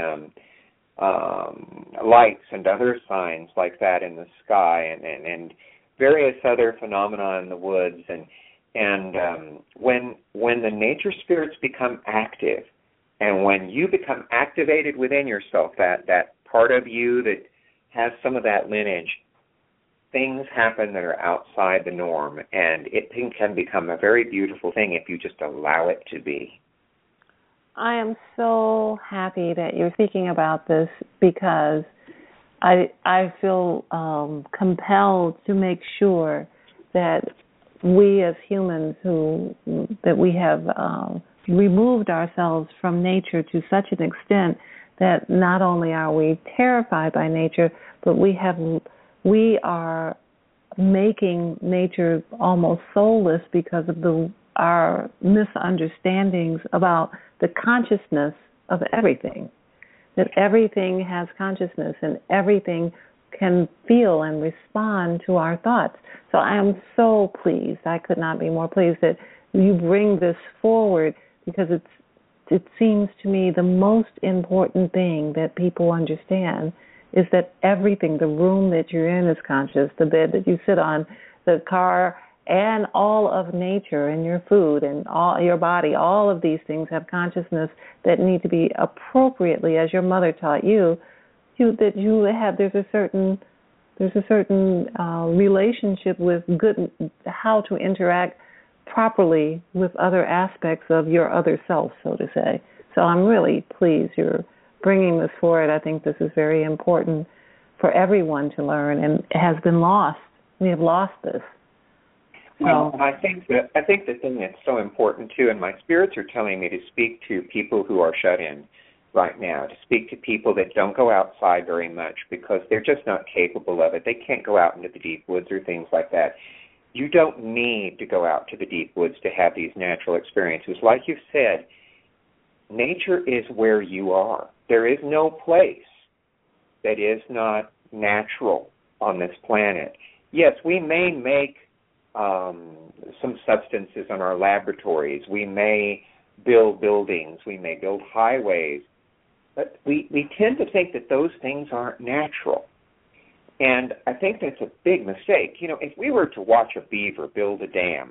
E: lights and other signs like that in the sky, and various other phenomena in the woods. And when the nature spirits become active, and when you become activated within yourself, that part of you that has some of that lineage, things happen that are outside the norm, and it can become a very beautiful thing if you just allow it to be.
D: I am so happy that you're speaking about this because I feel compelled to make sure that we as humans that we have removed ourselves from nature to such an extent that not only are we terrified by nature, but we are making nature almost soulless because of our misunderstandings about the consciousness of everything. That everything has consciousness and everything can feel and respond to our thoughts. So I am so pleased. I could not be more pleased that you bring this forward because it seems to me the most important thing that people understand is that everything, the room that you're in is conscious, the bed that you sit on, the car, and all of nature and your food and all your body, all of these things have consciousness that need to be appropriately, as your mother taught you, there's a certain relationship with how to interact properly with other aspects of your other self, so to say. So I'm really pleased you're bringing this forward. I think this is very important for everyone to learn, and it has been lost. We have lost this.
E: Well, I think the thing that's so important too, and my spirits are telling me to speak to people who are shut in right now, to speak to people that don't go outside very much because they're just not capable of it. They can't go out into the deep woods or things like that. You don't need to go out to the deep woods to have these natural experiences. Like you said, nature is where you are. There is no place that is not natural on this planet. Yes, we may make some substances in our laboratories. We may build buildings. We may build highways. But we tend to think that those things aren't natural. And I think that's a big mistake. You know, if we were to watch a beaver build a dam,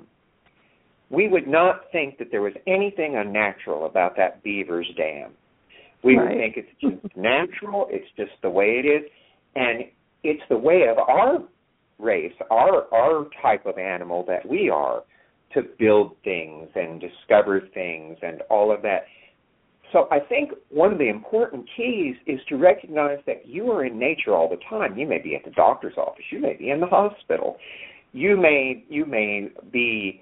E: we would not think that there was anything unnatural about that beaver's dam. We would think it's just natural, it's just the way it is, and it's the way of our race, our type of animal that we are, to build things and discover things and all of that. So I think one of the important keys is to recognize that you are in nature all the time. You may be at the doctor's office. You may be in the hospital. You may be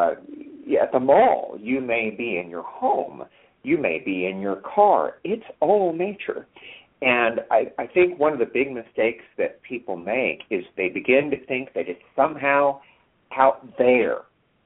E: at the mall. You may be in your home. You may be in your car. It's all nature. And I think one of the big mistakes that people make is they begin to think that it's somehow out there.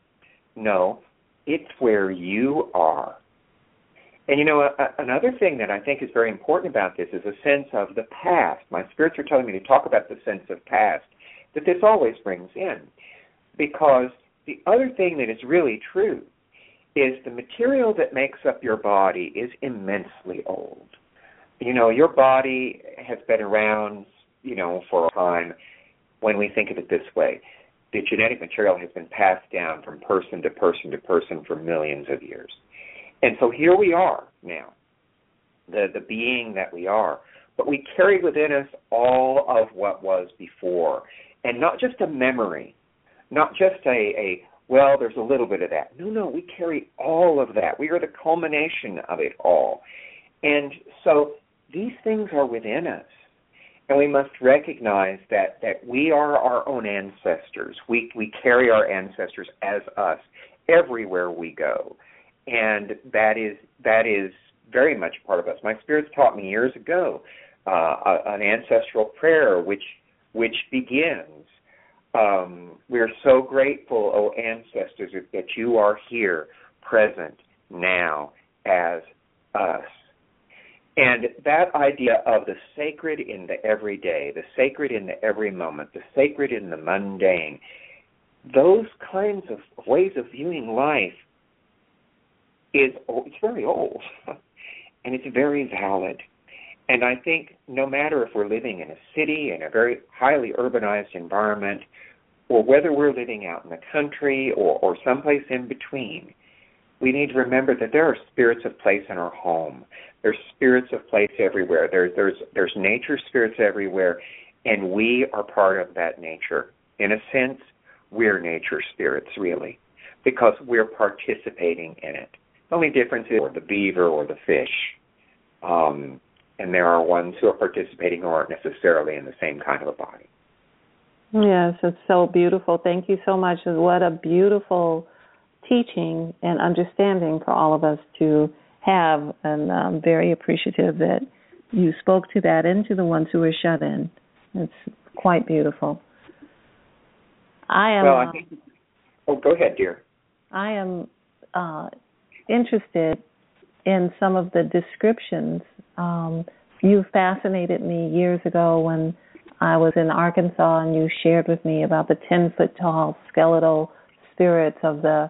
E: No, it's where you are. And, you know, another thing that I think is very important about this is a sense of the past. My spirits are telling me to talk about the sense of past that this always brings in. Because the other thing that is really true is the material that makes up your body is immensely old. You know, your body has been around, you know, for a time. When we think of it this way, the genetic material has been passed down from person to person to person for millions of years. And so here we are now, the being that we are. But we carry within us all of what was before. And not just a memory, not just well, there's a little bit of that. No, we carry all of that. We are the culmination of it all. And so these things are within us. And we must recognize that we are our own ancestors. We carry our ancestors as us everywhere we go. And that is very much part of us. My spirits taught me years ago an ancestral prayer which begins, we're so grateful, O ancestors, that you are here, present, now, as us. And that idea of the sacred in the everyday, the sacred in the every moment, the sacred in the mundane, those kinds of ways of viewing life it's very old, and it's very valid. And I think no matter if we're living in a city, in a very highly urbanized environment, or whether we're living out in the country or someplace in between, we need to remember that there are spirits of place in our home. There's spirits of place everywhere. There's nature spirits everywhere, and we are part of that nature. In a sense, we're nature spirits, really, because we're participating in it. The only difference is the beaver or the fish. And there are ones who are participating who aren't necessarily in the same kind of a body.
D: Yes, it's so beautiful. Thank you so much. What a beautiful teaching and understanding for all of us to have, and I'm very appreciative that you spoke to that and to the ones who are shut in. It's quite beautiful.
E: I think, go ahead, dear.
D: I am interested in some of the descriptions. You fascinated me years ago when I was in Arkansas, and you shared with me about the 10-foot-tall skeletal spirits of the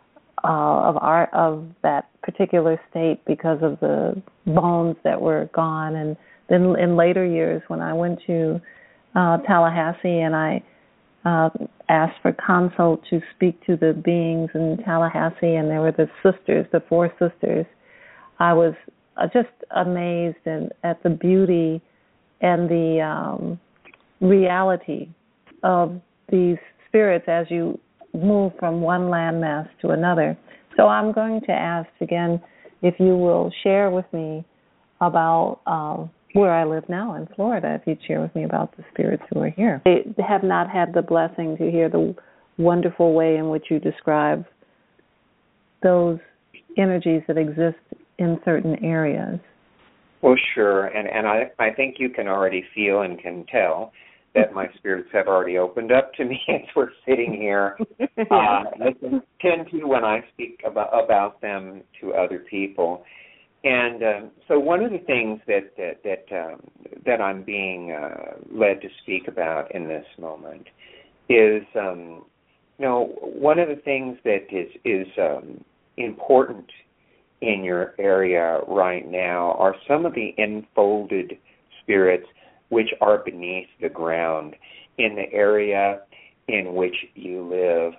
D: of that particular state because of the bones that were gone. And then in later years, when I went to Tallahassee and I asked for consult to speak to the beings in Tallahassee, and there were the sisters, the 4 sisters, I was just amazed at the beauty and the reality of these spirits as you move from one landmass to another. So I'm going to ask again if you will share with me about where I live now in Florida, if you'd share with me about the spirits who are here. They have not had the blessing to hear the wonderful way in which you describe those energies that exist in certain areas.
E: Well, sure, and I think you can already feel and can tell that my spirits have already opened up to me as we're sitting here. I tend to when I speak about them to other people. And so one of the things that I'm being led to speak about in this moment is, one of the things that is important in your area right now are some of the enfolded spirits which are beneath the ground in the area in which you live.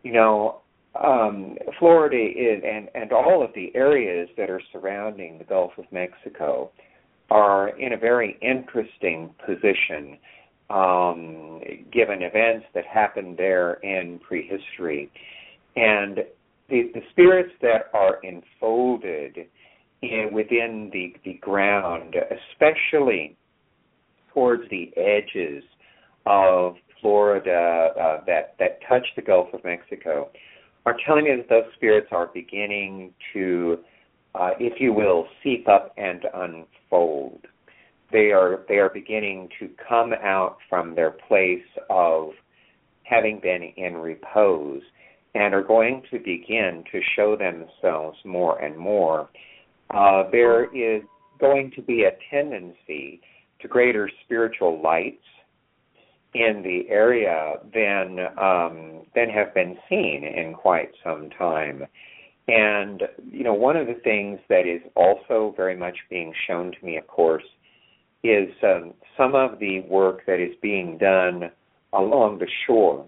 E: Florida is, and all of the areas that are surrounding the Gulf of Mexico are in a very interesting position given events that happened there in prehistory. And the spirits that are enfolded within the ground, especially towards the edges of Florida that touch the Gulf of Mexico, are telling me that those spirits are beginning to, if you will, seep up and unfold. They are beginning to come out from their place of having been in repose and are going to begin to show themselves more and more. There is going to be a tendency to greater spiritual lights in the area than have been seen in quite some time. And, one of the things that is also very much being shown to me, of course, is some of the work that is being done along the shore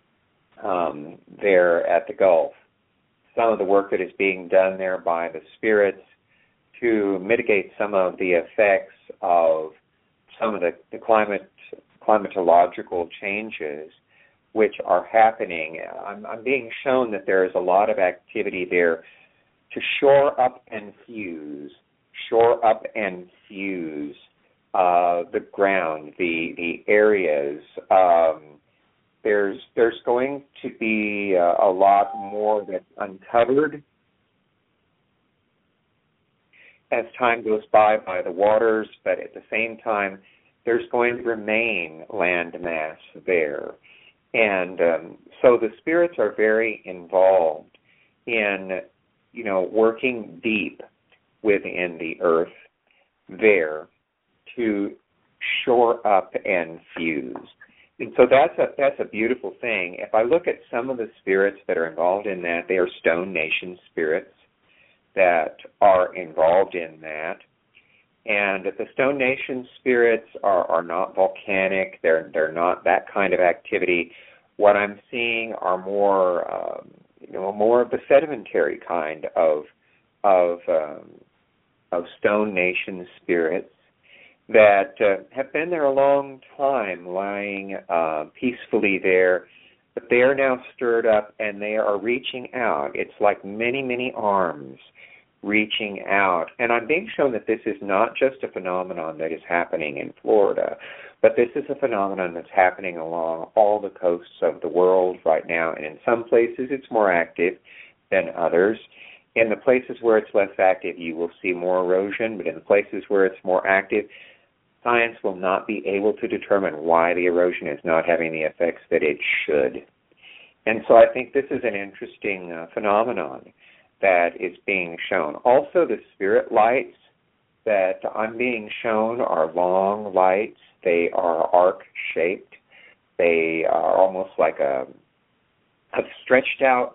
E: there at the Gulf. Some of the work that is being done there by the spirits to mitigate some of the effects of some of the climatological changes which are happening. I'm being shown that there is a lot of activity there to shore up and fuse the ground, the areas. There's going to be a lot more that's uncovered as time goes by the waters, but at the same time, there's going to remain land mass there. And so the spirits are very involved in, working deep within the earth there to shore up and fuse. And so that's a beautiful thing. If I look at some of the spirits that are involved in that, they are Stone Nation spirits that are involved in that. And the Stone Nation spirits are not volcanic. They're not that kind of activity. What I'm seeing are more of the sedimentary kind of Stone Nation spirits that have been there a long time, lying peacefully there. But they are now stirred up and they are reaching out. It's like many, many arms reaching out. And I'm being shown that this is not just a phenomenon that is happening in Florida, but this is a phenomenon that's happening along all the coasts of the world right now. And in some places it's more active than others. In the places where it's less active, you will see more erosion, but in the places where it's more active, science will not be able to determine why the erosion is not having the effects that it should. And so I think this is an interesting phenomenon that is being shown. Also, the spirit lights that I'm being shown are long lights. They are arc-shaped. They are almost like a stretched out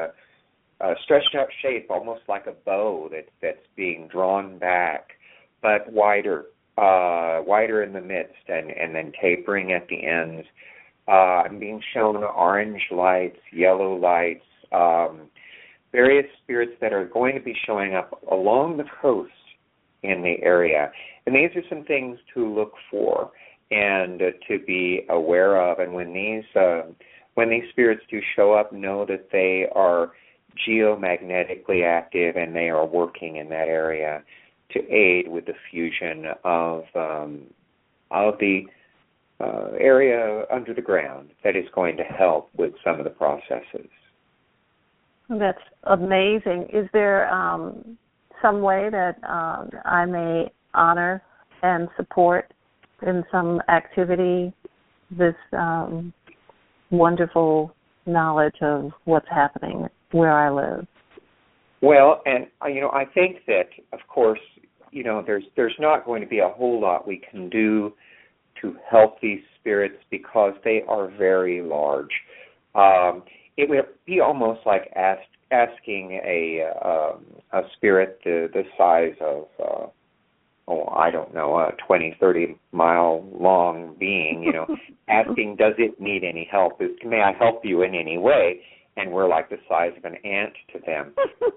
E: shape, almost like a bow that's being drawn back, but wider in the midst and then tapering at the ends. I'm being shown orange lights, yellow lights, various spirits that are going to be showing up along the coast in the area. And these are some things to look for and to be aware of. And when these spirits do show up, know that they are geomagnetically active and they are working in that area to aid with the fusion of the area under the ground that is going to help with some of the processes.
D: That's amazing. Is there some way that I may honor and support in some activity this wonderful knowledge of what's happening where I live?
E: Well, and I think that, of course, there's not going to be a whole lot we can do to help these spirits because they are very large. It would be almost like asking a spirit the size of, I don't know, a 20, 30-mile-long being, asking, does it need any help? May I help you in any way? And we're like the size of an ant to them.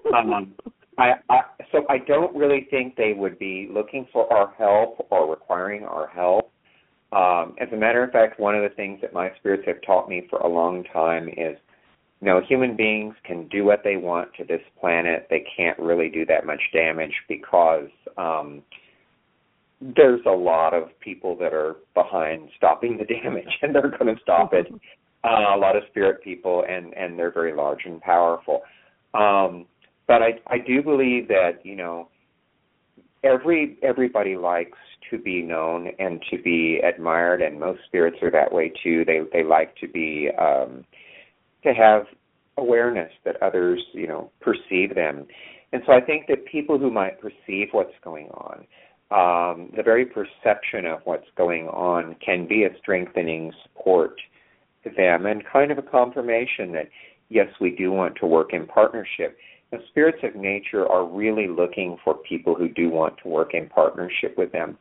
E: So I don't really think they would be looking for our help or requiring our help. As a matter of fact, one of the things that my spirits have taught me for a long time is, human beings can do what they want to this planet. They can't really do that much damage because there's a lot of people that are behind stopping the damage, and they're going to stop it. A lot of spirit people, and they're very large and powerful. But I do believe that, everybody likes to be known and to be admired, and most spirits are that way too. They like to be to have awareness that others, perceive them. And so I think that people who might perceive what's going on, the very perception of what's going on can be a strengthening support to them and kind of a confirmation that, yes, we do want to work in partnership. The spirits of nature are really looking for people who do want to work in partnership with them.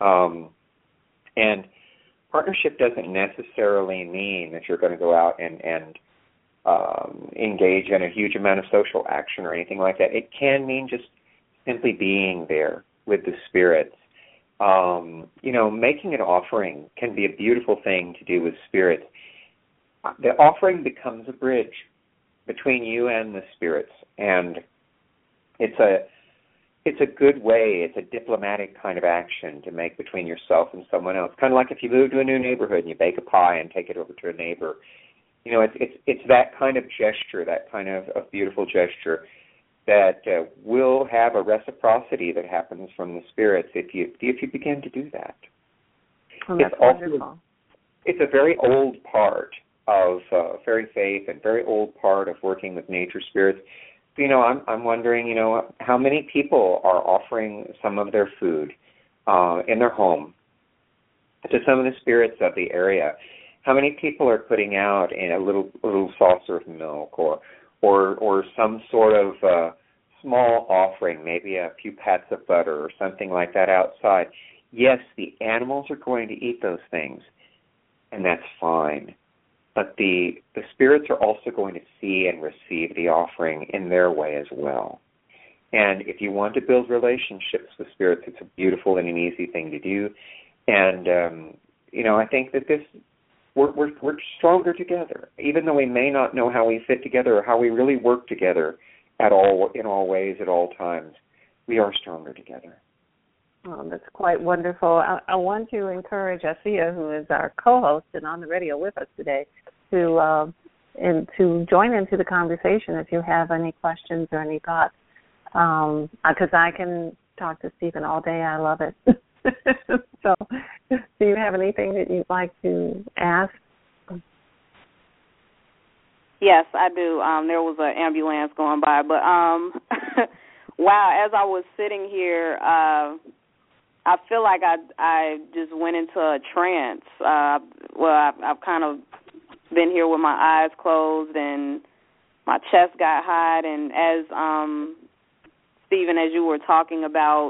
E: And partnership doesn't necessarily mean that you're going to go out and engage in a huge amount of social action or anything like that. It can mean just simply being there with the spirits. Making an offering can be a beautiful thing to do with spirits. The offering becomes a bridge between you and the spirits, and it's a good way, it's a diplomatic kind of action to make between yourself and someone else. Kind of like if you move to a new neighborhood and you bake a pie and take it over to a neighbor. It's that kind of gesture, that kind of beautiful gesture that will have a reciprocity that happens from the spirits if you begin to do that.
D: Oh, that's wonderful.
E: It's a very old part of fairy faith and very old part of working with nature spirits. So, I'm wondering, how many people are offering some of their food in their home to some of the spirits of the area. How many people are putting out in a little saucer of milk or some sort of small offering, maybe a few pats of butter or something like that outside? Yes, the animals are going to eat those things, and that's fine. But the spirits are also going to see and receive the offering in their way as well. And if you want to build relationships with spirits, it's a beautiful and an easy thing to do. And, I think that we're stronger together, even though we may not know how we fit together or how we really work together in all ways at all times. we are stronger together.
D: Oh, that's quite wonderful. I want to encourage Asiya, who is our co-host and on the radio with us today, to join into the conversation if you have any questions or any thoughts. Because I can talk to Stephen all day. I love it. So, do you have anything that you'd like to ask?
C: Yes, I do. There was an ambulance going by, but wow, as I was sitting here, I feel like I just went into a trance. I've kind of been here with my eyes closed and my chest got hot, and as Stephen, as you were talking about,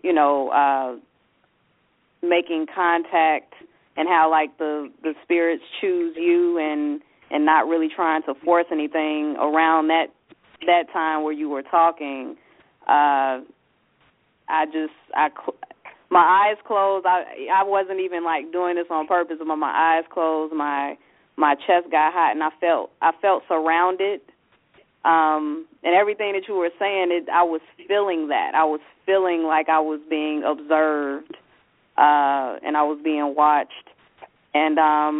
C: making contact and how like the spirits choose you and not really trying to force anything around that time where you were talking, my eyes closed. I wasn't even like doing this on purpose, but my eyes closed, my chest got hot, and I felt surrounded. And everything that you were saying, I was feeling that. I was feeling like I was being observed, and I was being watched. And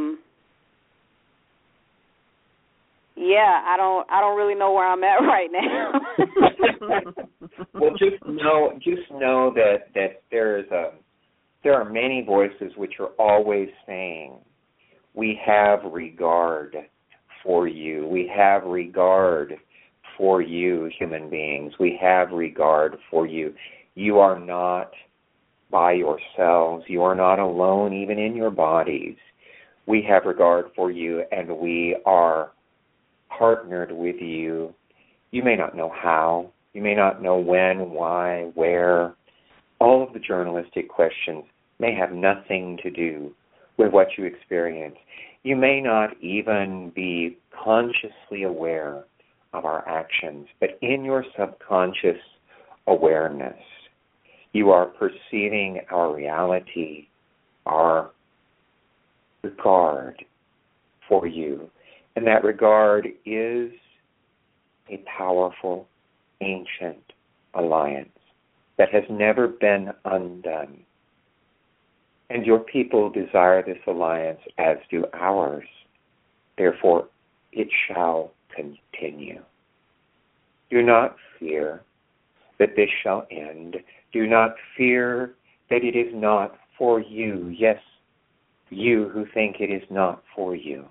C: I don't really know where I'm at right now.
E: Well, just know that there are many voices which are always saying, we have regard for you. We have regard for you, human beings. We have regard for you. You are not by yourselves. You are not alone, even in your bodies. We have regard for you, and we are partnered with you. You may not know how. You may not know when, why, where. All of the journalistic questions may have nothing to do with what you experience. You may not even be consciously aware of our actions, but in your subconscious awareness, you are perceiving our reality, our regard for you. And that regard is a powerful, ancient alliance that has never been undone. And your people desire this alliance, as do ours. Therefore, it shall continue. Do not fear that this shall end. Do not fear that it is not for you. Yes, you who think it is not for you.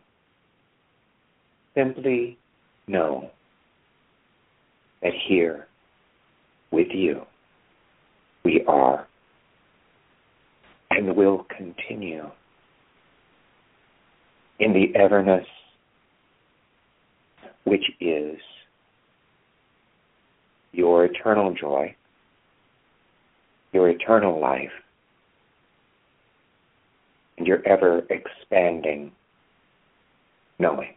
E: Simply know that here, with you, we are and will continue in the everness which is your eternal joy, your eternal life, and your ever-expanding knowing.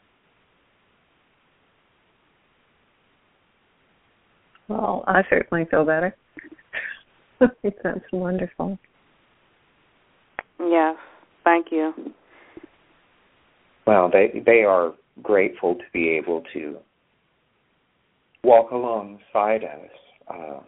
D: Well, I certainly feel better. That's wonderful.
C: Yes, thank you.
E: Well, they are grateful to be able to walk alongside us,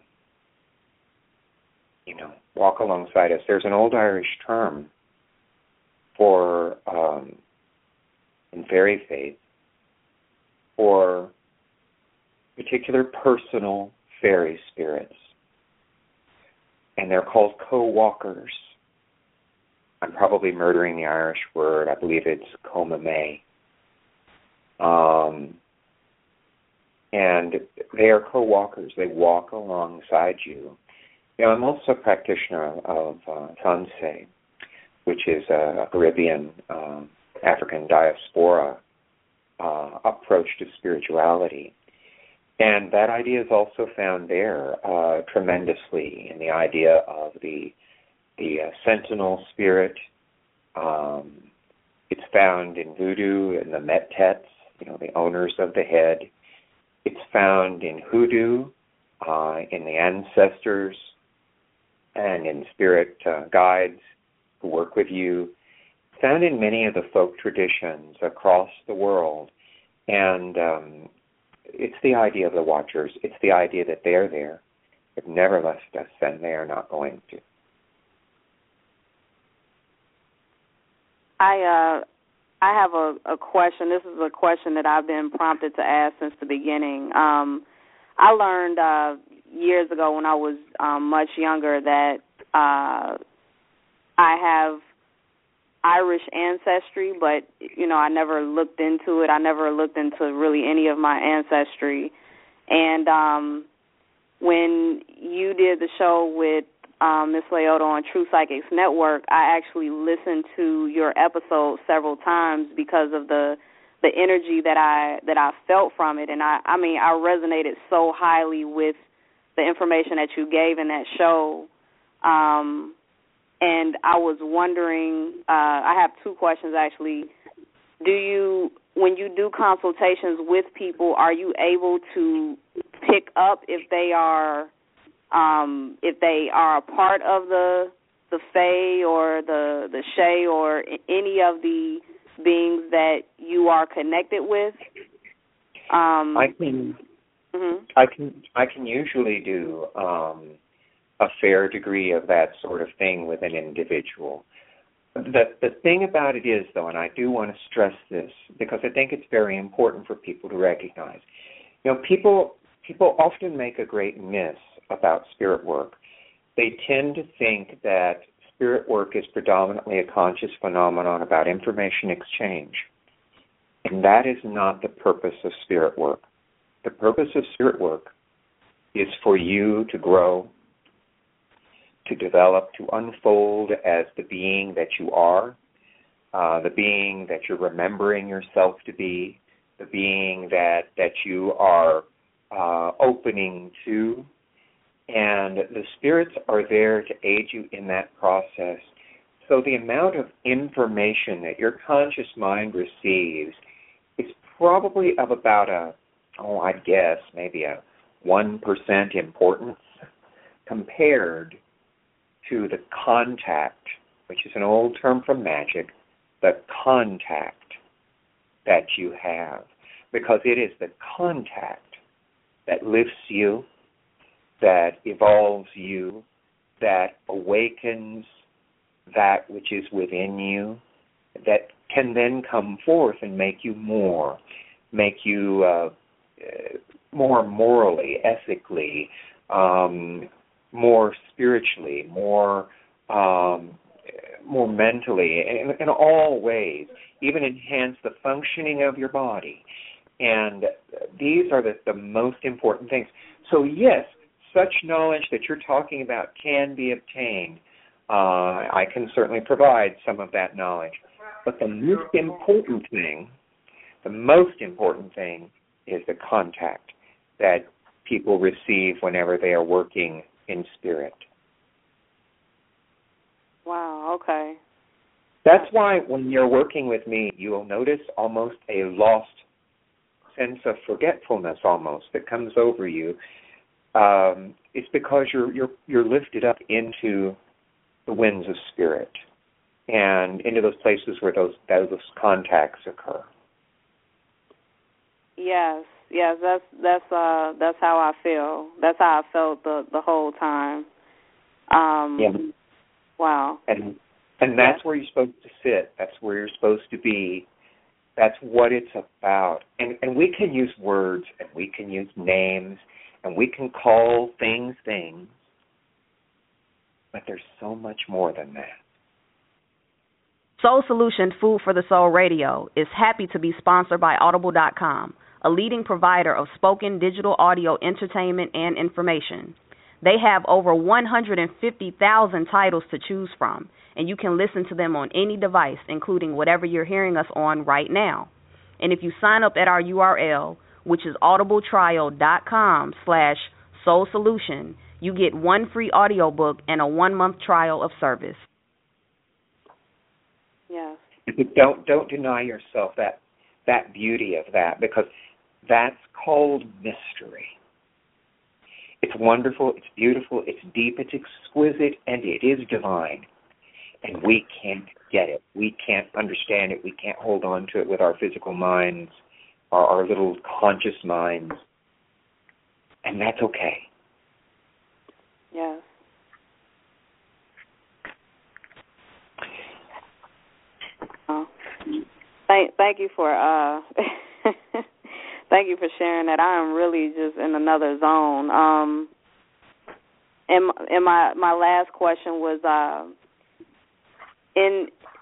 E: walk alongside us. There's an old Irish term for, in fairy faith, for particular personal fairy spirits, and they're called co-walkers. I'm probably murdering the Irish word. I believe it's comame. And they are co-walkers. They walk alongside you. I'm also a practitioner of Tanse, which is a Caribbean, African diaspora approach to spirituality. And that idea is also found there tremendously in the idea of the sentinel spirit. It's found in voodoo and the Mettets, the owners of the head. It's found in hoodoo, in the ancestors, and in spirit guides who work with you. It's found in many of the folk traditions across the world. And it's the idea of the watchers. It's the idea that they're there. have never left us, and they are not going to.
C: I have a question. This is a question that I've been prompted to ask since the beginning. I learned years ago when I was much younger that I have Irish ancestry, but, I never looked into it. I never looked into really any of my ancestry. And when you did the show with Ms. Leota on True Psychics Network, I actually listened to your episode several times because of the energy that I felt from it. And I resonated so highly with the information that you gave in that show. And I was wondering, I have two questions actually. When you do consultations with people, are you able to pick up if they are a part of the Fae or the Shay or any of the beings that you are connected with?
E: I can usually do a fair degree of that sort of thing with an individual. The thing about it is, though, and I do want to stress this because I think it's very important for people to recognize. People often make a great miss about spirit work. They tend to think that spirit work is predominantly a conscious phenomenon about information exchange. And that is not the purpose of spirit work. The purpose of spirit work is for you to grow, to develop, to unfold as the being that you are, the being that you're remembering yourself to be, the being that you are opening to. And the spirits are there to aid you in that process. So the amount of information that your conscious mind receives is probably of about I'd guess maybe a 1% importance compared to the contact, which is an old term from magic, the contact that you have. Because it is the contact that lifts you, that evolves you, that awakens that which is within you, that can then come forth and make you more more morally, ethically, more spiritually, more mentally, in all ways, even enhance the functioning of your body. And these are the most important things. So yes, such knowledge that you're talking about can be obtained. I can certainly provide some of that knowledge. But the most important thing is the contact that people receive whenever they are working in spirit.
C: Wow, okay.
E: That's why when you're working with me, you will notice almost a lost sense of forgetfulness almost that comes over you. It's because you're lifted up into the winds of spirit and into those places where those contacts occur.
C: Yes, that's how I feel. That's how I felt the whole time.
E: Yeah.
C: Wow.
E: And that's where you're supposed to sit. That's where you're supposed to be. That's what it's about. And we can use words, and we can use names, and we can call things, but there's so much more than that.
A: Soul Solution Food for the Soul Radio is happy to be sponsored by Audible.com, a leading provider of spoken digital audio entertainment and information. They have over 150,000 titles to choose from, and you can listen to them on any device, including whatever you're hearing us on right now. And if you sign up at our URL, which is audibletrial.com/soulsolution, you get one free audiobook and a 1-month trial of service.
C: Yes.
E: Don't deny yourself that beauty of that, because that's called mystery. It's wonderful, it's beautiful, it's deep, it's exquisite, and it is divine. And we can't get it. We can't understand it. We can't hold on to it with our physical minds, our little conscious minds. And that's okay.
C: Yes. Thank you for thank you for sharing that. I am really just in another zone. And my last question was in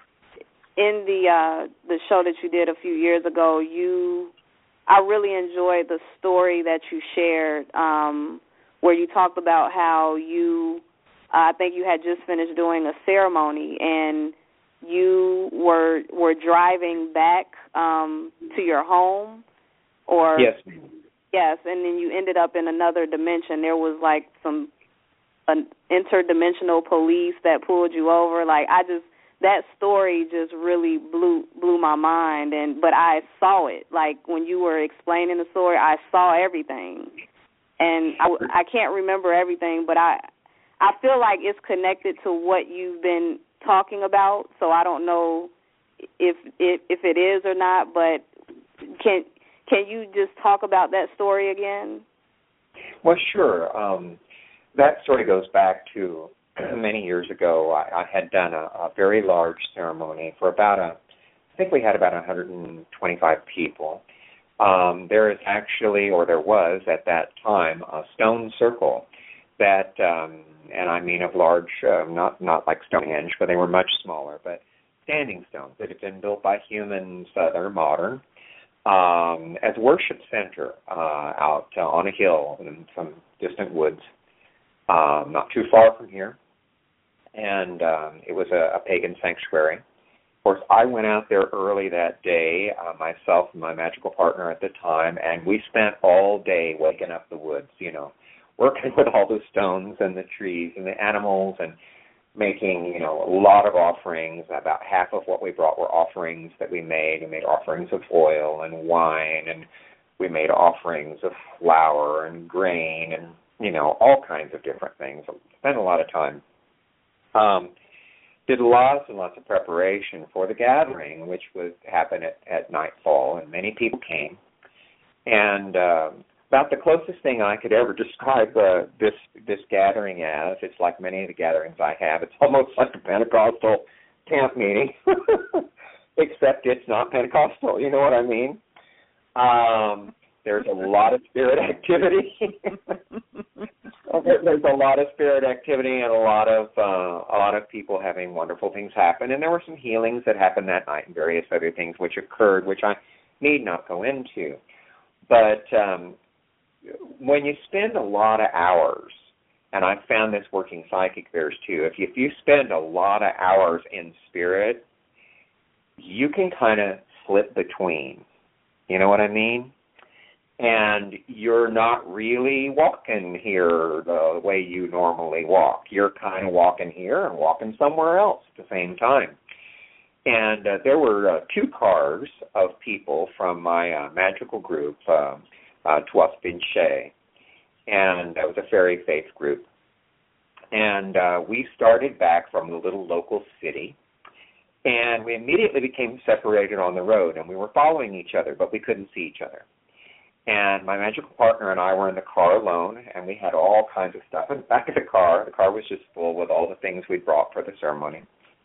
C: the show that you did a few years ago. I really enjoyed the story that you shared, where you talked about how I think you had just finished doing a ceremony and you were driving back to your home, or
E: yes,
C: and then you ended up in another dimension. There was like an interdimensional police that pulled you over. Like that story just really blew my mind. But I saw it. Like when you were explaining the story, I saw everything, and I can't remember everything, but I feel like it's connected to what you've been talking about, so I don't know if it is or not, but can you just talk about that story again?
E: Well, sure. That story goes back to many years ago. I had done a very large ceremony for I think we had about 125 people. There is actually, or there was at that time, a stone circle that and I mean of large, not like Stonehenge, but they were much smaller, but standing stones that had been built by humans that are modern, as a worship center out on a hill in some distant woods, not too far from here. And it was a pagan sanctuary. Of course, I went out there early that day, myself and my magical partner at the time, and we spent all day waking up the woods, working with all the stones and the trees and the animals and making, a lot of offerings. About half of what we brought were offerings that we made. We made offerings of oil and wine, and we made offerings of flour and grain and, all kinds of different things. Spent a lot of time. Did lots and lots of preparation for the gathering, which would happen at nightfall, and many people came. And about the closest thing I could ever describe this gathering as, it's like many of the gatherings I have, it's almost like a Pentecostal camp meeting, except it's not Pentecostal, you know what I mean? There's a lot of spirit activity. There's a lot of spirit activity and a lot of people having wonderful things happen. And there were some healings that happened that night and various other things which occurred, which I need not go into. But when you spend a lot of hours, and I've found this working psychic fairs too, if you spend a lot of hours in spirit, you can kind of slip between. You know what I mean? And you're not really walking here the way you normally walk. You're kind of walking here and walking somewhere else at the same time. And there were 2 cars of people from my magical group, Tuas Pinche, and that was a fairy faith group. And we started back from the little local city, and we immediately became separated on the road, and we were following each other, but we couldn't see each other. And my magical partner and I were in the car alone, and we had all kinds of stuff in the back of the car. The car was just full with all the things we'd brought for the ceremony.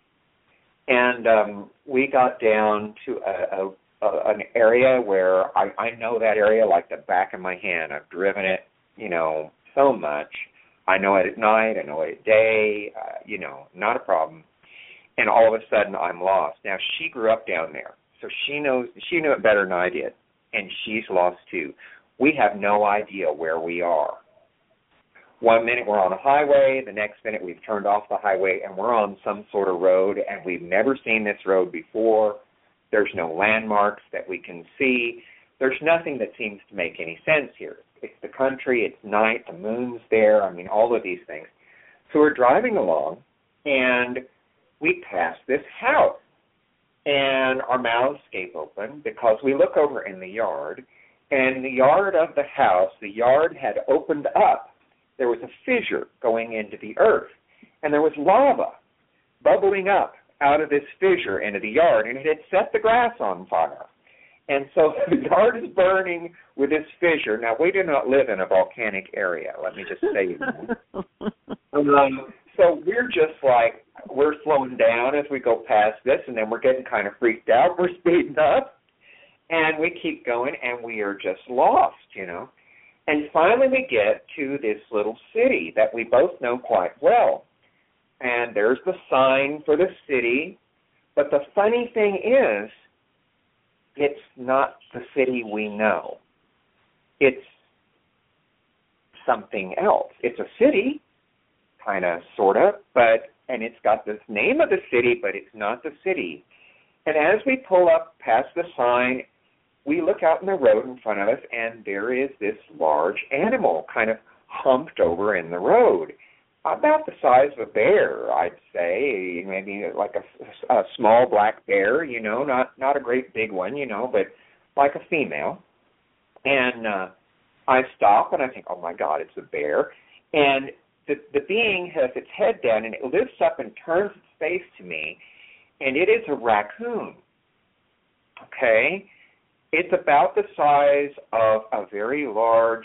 E: And we got down to an area where I know that area like the back of my hand. I've driven it, so much. I know it at night. I know it at day, not a problem. And all of a sudden, I'm lost. Now, she grew up down there, so she knew it better than I did. And she's lost too. We have no idea where we are. One minute we're on a highway, the next minute we've turned off the highway and we're on some sort of road, and we've never seen this road before. There's no landmarks that we can see. There's nothing that seems to make any sense here. It's the country, it's night, the moon's there, all of these things. So we're driving along, and we pass this house. And our mouths escape open because we look over in the yard, and in the yard of the house, the yard had opened up. There was a fissure going into the earth, and there was lava bubbling up out of this fissure into the yard, and it had set the grass on fire. And so the yard is burning with this fissure. Now, we do not live in a volcanic area, let me just say that. So we're just like, we're slowing down as we go past this, and then we're getting kind of freaked out. We're speeding up, and we keep going, and we are just lost, you know. And finally we get to this little city that we both know quite well. And there's the sign for the city. But the funny thing is, it's not the city we know. It's something else. It's a city, kind of, sort of, and it's got this name of the city, but it's not the city. And as we pull up past the sign, we look out in the road in front of us, and there is this large animal kind of humped over in the road, about the size of a bear, I'd say, maybe like a small black bear, you know, not a great big one, you know, but like a female. And I stop, and I think, oh, my God, it's a bear. And the being has its head down, and it lifts up and turns its face to me, and it is a raccoon, okay? It's about the size of a very large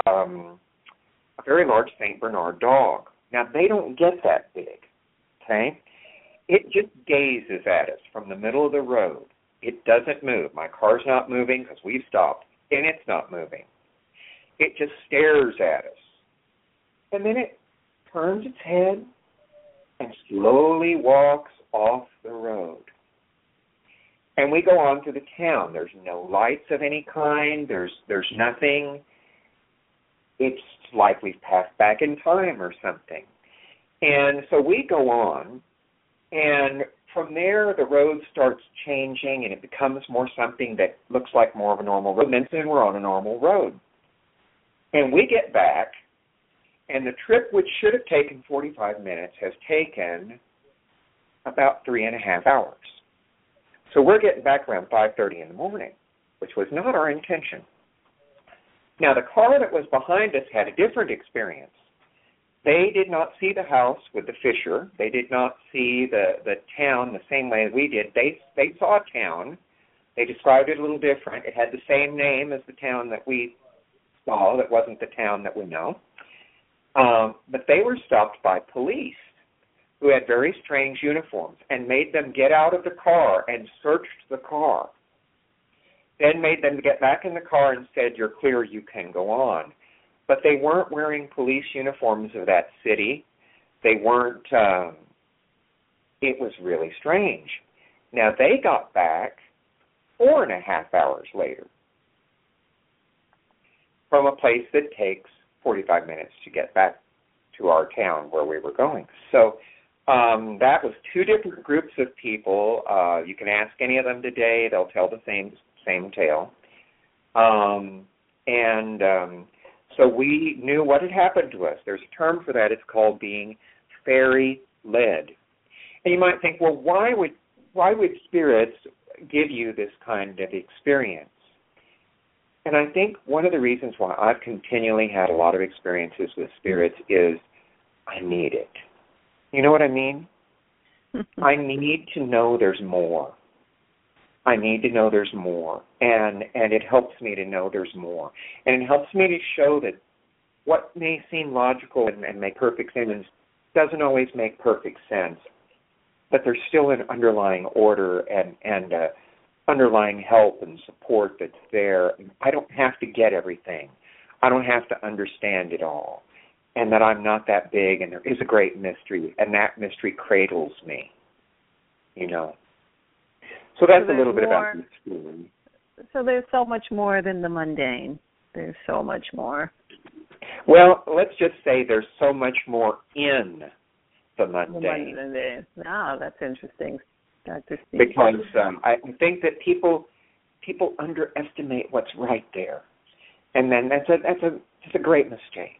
E: St. Bernard dog. Now, they don't get that big, okay? It just gazes at us from the middle of the road. It doesn't move. My car's not moving because we've stopped, and it's not moving. It just stares at us. And then it turns its head and slowly walks off the road. And we go on to the town. There's no lights of any kind. There's nothing. It's like we've passed back in time or something. And so we go on, and from there the road starts changing, and it becomes more something that looks like more of a normal road. And then we're on a normal road. And we get back, and the trip, which should have taken 45 minutes, has taken about 3.5 hours. So we're getting back around 5:30 in the morning, which was not our intention. Now, the car that was behind us had a different experience. They did not see the house with the fissure. They did not see the town the same way we did. They saw a town. They described it a little different. It had the same name as the town that we saw. That wasn't the town that we know. But they were stopped by police who had very strange uniforms and made them get out of the car and searched the car. Then made them get back in the car and said, "You're clear, you can go on." But they weren't wearing police uniforms of that city. They weren't, it was really strange. Now, they got back 4.5 hours later from a place that takes 45 minutes to get back to our town where we were going. So that was two different groups of people. You can ask any of them today. They'll tell the same tale. So we knew what had happened to us. There's a term for that. It's called being fairy-led. And you might think, well, why would spirits give you this kind of experience? And I think one of the reasons why I've continually had a lot of experiences with spirits is I need it. You know what I mean? I need to know there's more. I need to know there's more, and it helps me to know there's more. And it helps me to show that what may seem logical and make perfect sense doesn't always make perfect sense, but there's still an underlying order and underlying help and support that's there. I don't have to get everything. I don't have to understand it all, and that I'm not that big, and there is a great mystery, and that mystery cradles me, you know. So that's a little bit about the story.
D: So there's so much more than the mundane. There's so much more.
E: Well, let's just say there's so much more in the mundane.
D: Ah, that's interesting, Dr. Steve.
E: Because I think that people underestimate what's right there, and then that's a great mistake.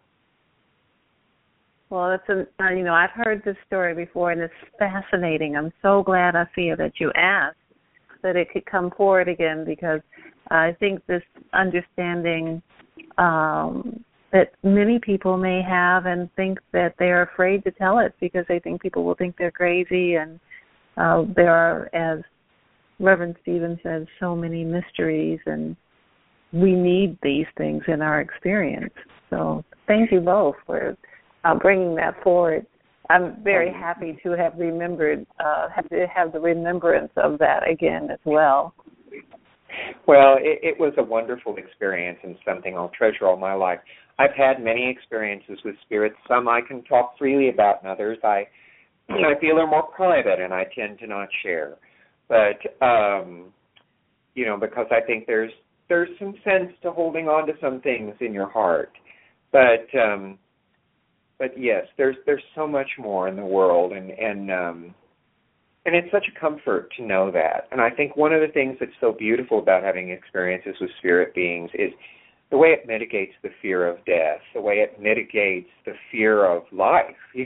D: Well, I've heard this story before, and it's fascinating. I'm so glad, Asiya, that you asked that it could come forward again, because I think this understanding that many people may have and think that they're afraid to tell it because they think people will think they're crazy, and they are, as Reverend Stephen says, so many mysteries, and we need these things in our experience. So thank you both for bringing that forward. I'm very happy to have remembered, have the remembrance of that again as well.
E: Well, it was a wonderful experience and something I'll treasure all my life. I've had many experiences with spirits. Some I can talk freely about, and others I feel are more private, and I tend to not share. But because I think there's some sense to holding on to some things in your heart. But yes, there's so much more in the world, and it's such a comfort to know that. And I think one of the things that's so beautiful about having experiences with spirit beings is the way it mitigates the fear of death, the way it mitigates the fear of life. We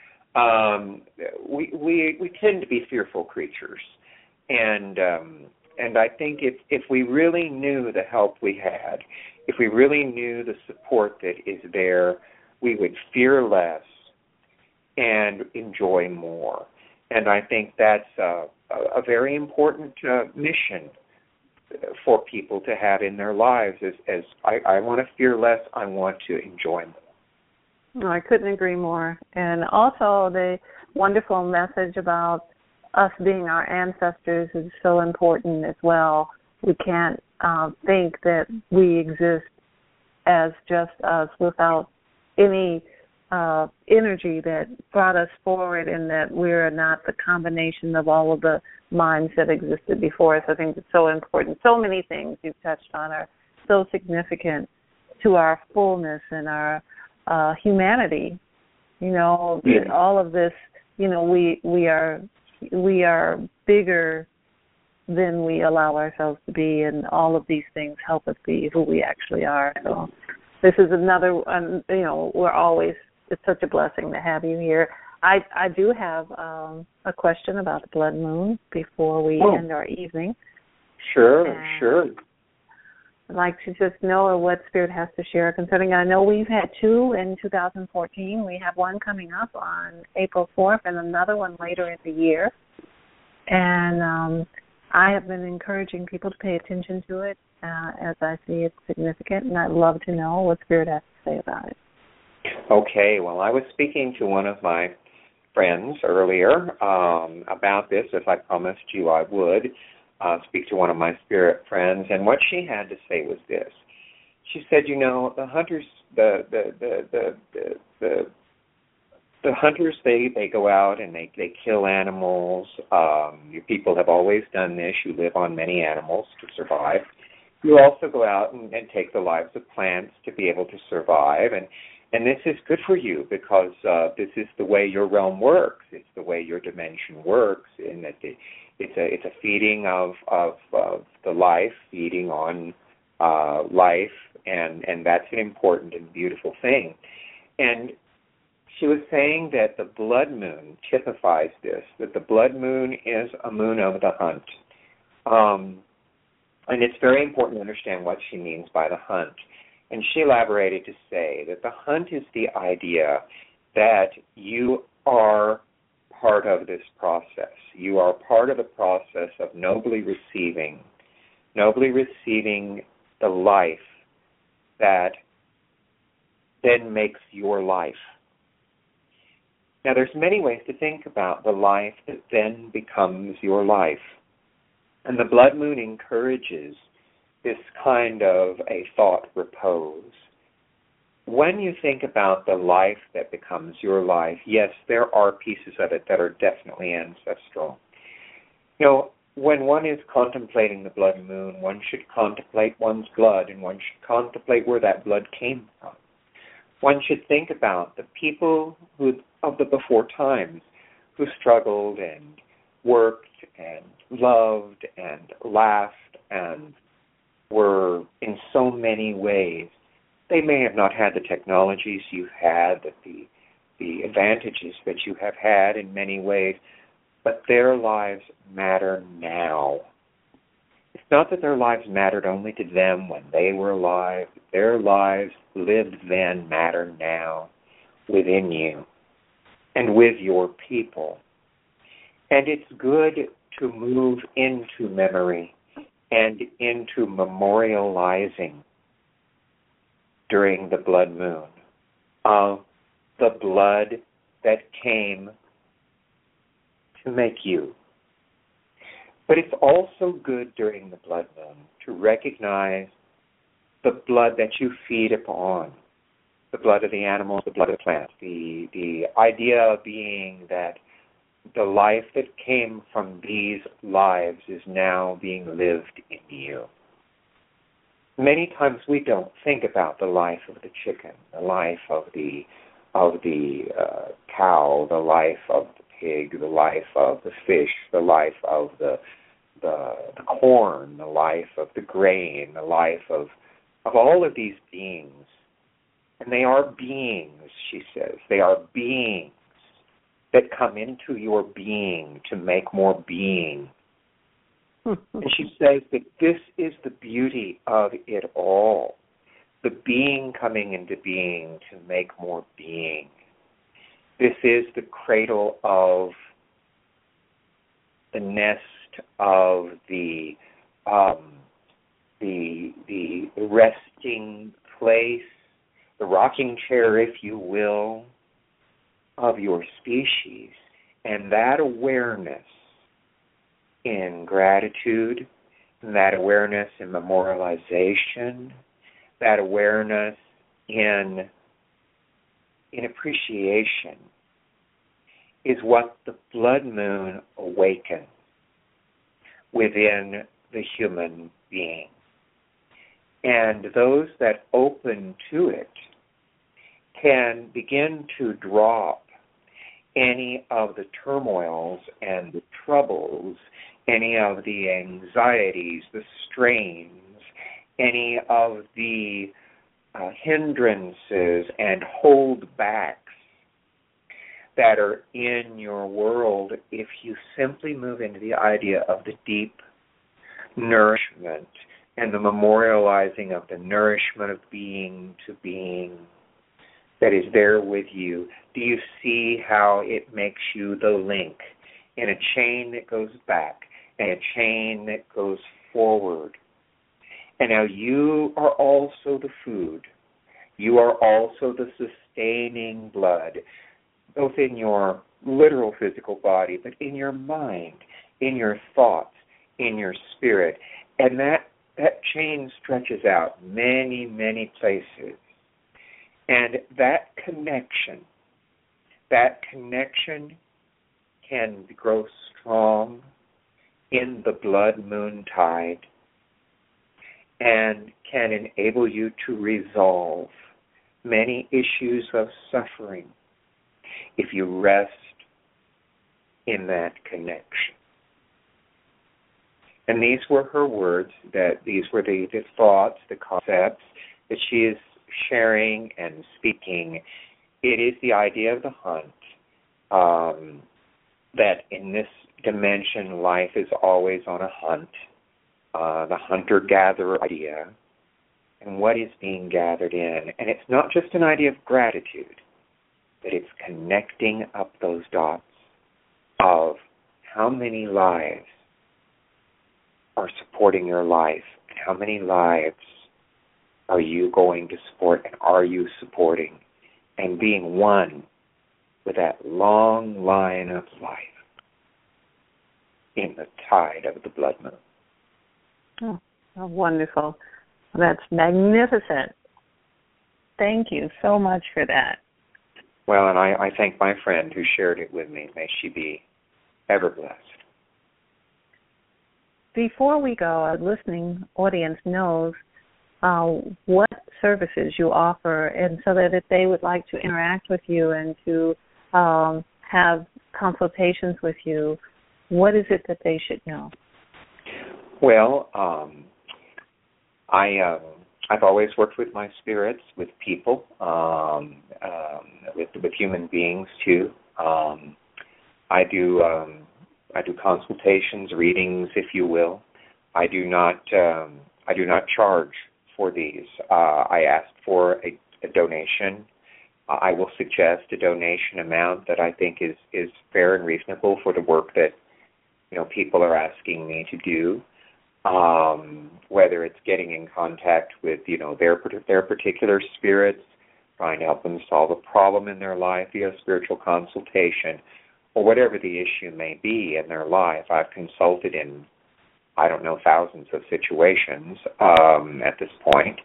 E: tend to be fearful creatures, and I think if we really knew the help we had, if we really knew the support that is there, we would fear less and enjoy more. And I think that's a very important mission for people to have in their lives. As I want to fear less, I want to enjoy more.
D: No, I couldn't agree more. And also the wonderful message about us being our ancestors is so important as well. We can't think that we exist as just us without any energy that brought us forward, and that we're not the combination of all of the minds that existed before us. I think it's so important. So many things you've touched on are so significant to our fullness and our humanity. All of this, we are bigger than we allow ourselves to be, and all of these things help us be who we actually are. So this is another, we're always, it's such a blessing to have you here. I do have a question about the blood moon before we end our evening.
E: Sure.
D: I'd like to just know what Spirit has to share concerning it. I know we've had 2 in 2014. We have one coming up on April 4th and another one later in the year. And I have been encouraging people to pay attention to it as I see it's significant, and I'd love to know what Spirit has to say about it.
E: Okay, well, I was speaking to one of my friends earlier about this, as I promised you I would. Speak to one of my spirit friends, and what she had to say was this. She said, the hunters, the hunters, they go out and they kill animals. You people have always done this. You live on many animals to survive. You also go out and take the lives of plants to be able to survive, and this is good for you because this is the way your realm works. It's the way your dimension works, in that it's a feeding of the life, feeding on life, and that's an important and beautiful thing. And she was saying that the blood moon typifies this, that the blood moon is a moon of the hunt. And it's very important to understand what she means by the hunt. And she elaborated to say that the hunt is the idea that you are part of this process. You are part of the process of nobly receiving the life that then makes your life. Now, there's many ways to think about the life that then becomes your life. And the blood moon encourages this kind of a thought repose. When you think about the life that becomes your life, yes, there are pieces of it that are definitely ancestral. When one is contemplating the blood moon, one should contemplate one's blood, and one should contemplate where that blood came from. One should think about the people of the before times who struggled and worked and loved and laughed and were in so many ways. They may have not had the technologies you've had, the advantages that you have had in many ways, but their lives matter now. It's not that their lives mattered only to them when they were alive. Their lives lived then matter now within you and with your people. And it's good to move into memory and into memorializing during the blood moon of the blood that came to make you. But it's also good during the blood moon to recognize the blood that you feed upon, the blood of the animals, the blood of plants, the idea being that the life that came from these lives is now being lived in you. Many times we don't think about the life of the chicken, the life of the cow, the life of the pig, the life of the fish, the life of the corn, the life of the grain, the life of all of these beings. And they are beings, she says. They are beings that come into your being to make more being. And she says that this is the beauty of it all, the being coming into being to make more being. This is the cradle of the nest of the resting place, the rocking chair, if you will, of your species. And that awareness in gratitude, that awareness in memorialization, that awareness in appreciation is what the blood moon awakens within the human being. And those that open to it can begin to drop any of the turmoils and the troubles, any of the anxieties, the strains, any of the hindrances and holdbacks that are in your world if you simply move into the idea of the deep nourishment and the memorializing of the nourishment of being to being that is there with you. Do you see how it makes you the link in a chain that goes back and a chain that goes forward? And now you are also the food. You are also the sustaining blood, both in your literal physical body, but in your mind, in your thoughts, in your spirit. And that chain stretches out many, many places. And that connection can grow strong in the blood moon tide and can enable you to resolve many issues of suffering if you rest in that connection. And these were her words, that these were the thoughts, the concepts that she is sharing and speaking. It is the idea of the hunt, that in this dimension life is always on a hunt, the hunter-gatherer idea, and what is being gathered in. And it's not just an idea of gratitude, but it's connecting up those dots of how many lives are supporting your life, and how many lives are you going to support, and are you supporting, and being one with that long line of life in the tide of the blood moon.
D: Oh, wonderful. That's magnificent. Thank you so much for that.
E: Well, and I thank my friend who shared it with me. May she be ever blessed. Before we go, our listening audience knows what services you offer, and so that if they would like to interact with you and to have consultations with you, what is it that they should know? Well, I've always worked with my spirits, with people, with human beings too. I do consultations, readings, if you will. I do not charge for these. I ask for a donation. I will suggest a donation amount that I think is fair and reasonable for the work that people are asking me to do. Whether it's getting in contact with, their particular spirits, trying to help them solve a problem in their life via spiritual consultation, or whatever the issue may be in their life. I've consulted in, thousands of situations at this point.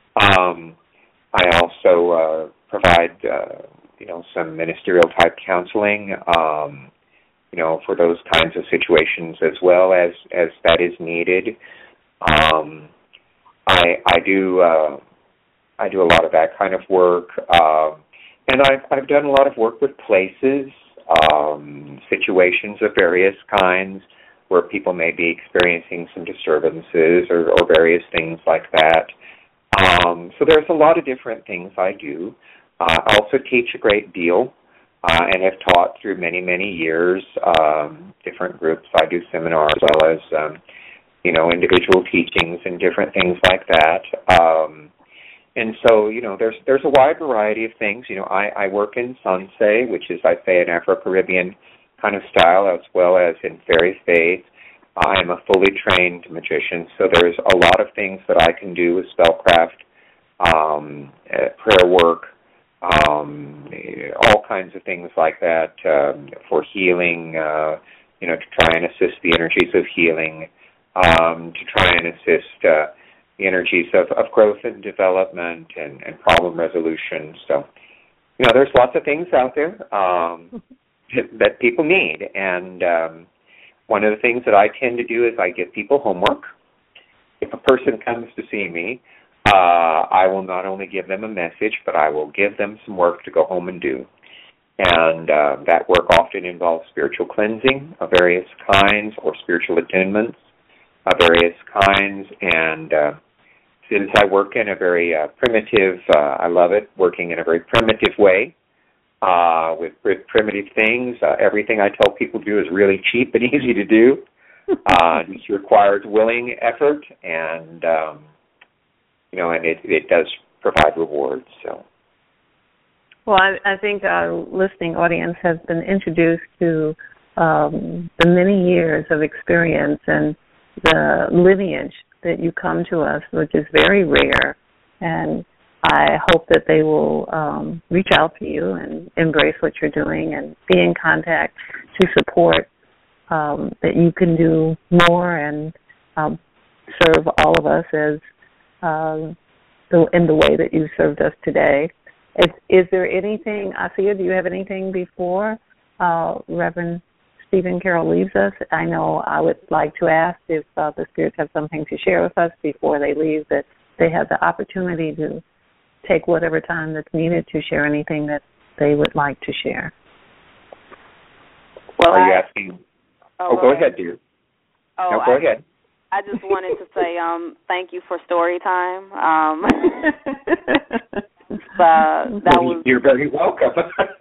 E: I also provide, some ministerial-type counseling, for those kinds of situations as well as that is needed. I do a lot of that kind of work, and I've done a lot of work with places, situations of various kinds where people may be experiencing some disturbances or various things like that. So there's a lot of different things I do. I also teach a great deal. And have taught through many, many years, different groups. I do seminars as well as, individual teachings and different things like that. And so, there's a wide variety of things. I work in Sansei, which is, I say, an Afro-Caribbean kind of style, as well as in fairy faith. I am a fully trained magician, so there's a lot of things that I can do with spellcraft, prayer work, all kinds of things like that for healing, to try and assist the energies of healing, to try and assist the energies of growth and development and problem resolution. So, there's lots of things out there that people need. And one of the things that I tend to do is I give people homework. If a person comes to see me, I will not only give them a message, but I will give them some work to go home and do. And that work often involves spiritual cleansing of various kinds or spiritual attunements of various kinds. And since I work in a very primitive, I love it, working in a very primitive way with primitive things. Everything I tell people to do is really cheap and easy to do. It just requires willing effort and and it does provide rewards. So,
D: well, I think our listening audience has been introduced to the many years of experience and the lineage that you come to us, which is very rare. And I hope that they will reach out to you and embrace what you're doing and be in contact to support that you can do more and serve all of us as in the way that you served us today. Is there anything, Asiya, do you have anything before Reverend Stephen Carroll leaves us? I know I would like to ask if the spirits have something to share with us before they leave, that they have the opportunity to take whatever time that's needed to share anything that they would like to share.
E: Well, are you asking? Go ahead, dear. Go ahead.
C: I just wanted to say thank you for story time.
E: You're very welcome.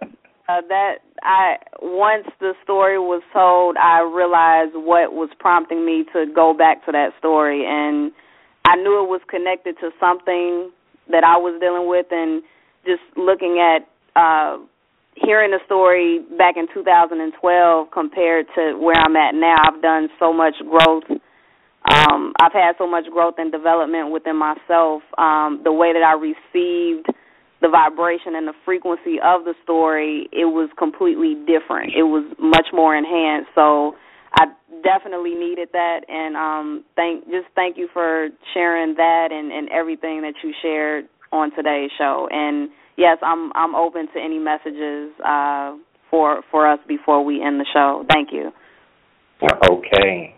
C: Once the story was told, I realized what was prompting me to go back to that story, and I knew it was connected to something that I was dealing with, and just looking at hearing the story back in 2012 compared to where I'm at now, I've done so much growth. I've had so much growth and development within myself. The way that I received the vibration and the frequency of the story, it was completely different. It was much more enhanced. So I definitely needed that, and thank you for sharing that and everything that you shared on today's show. And yes, I'm open to any messages for us before we end the show. Thank you.
E: Okay.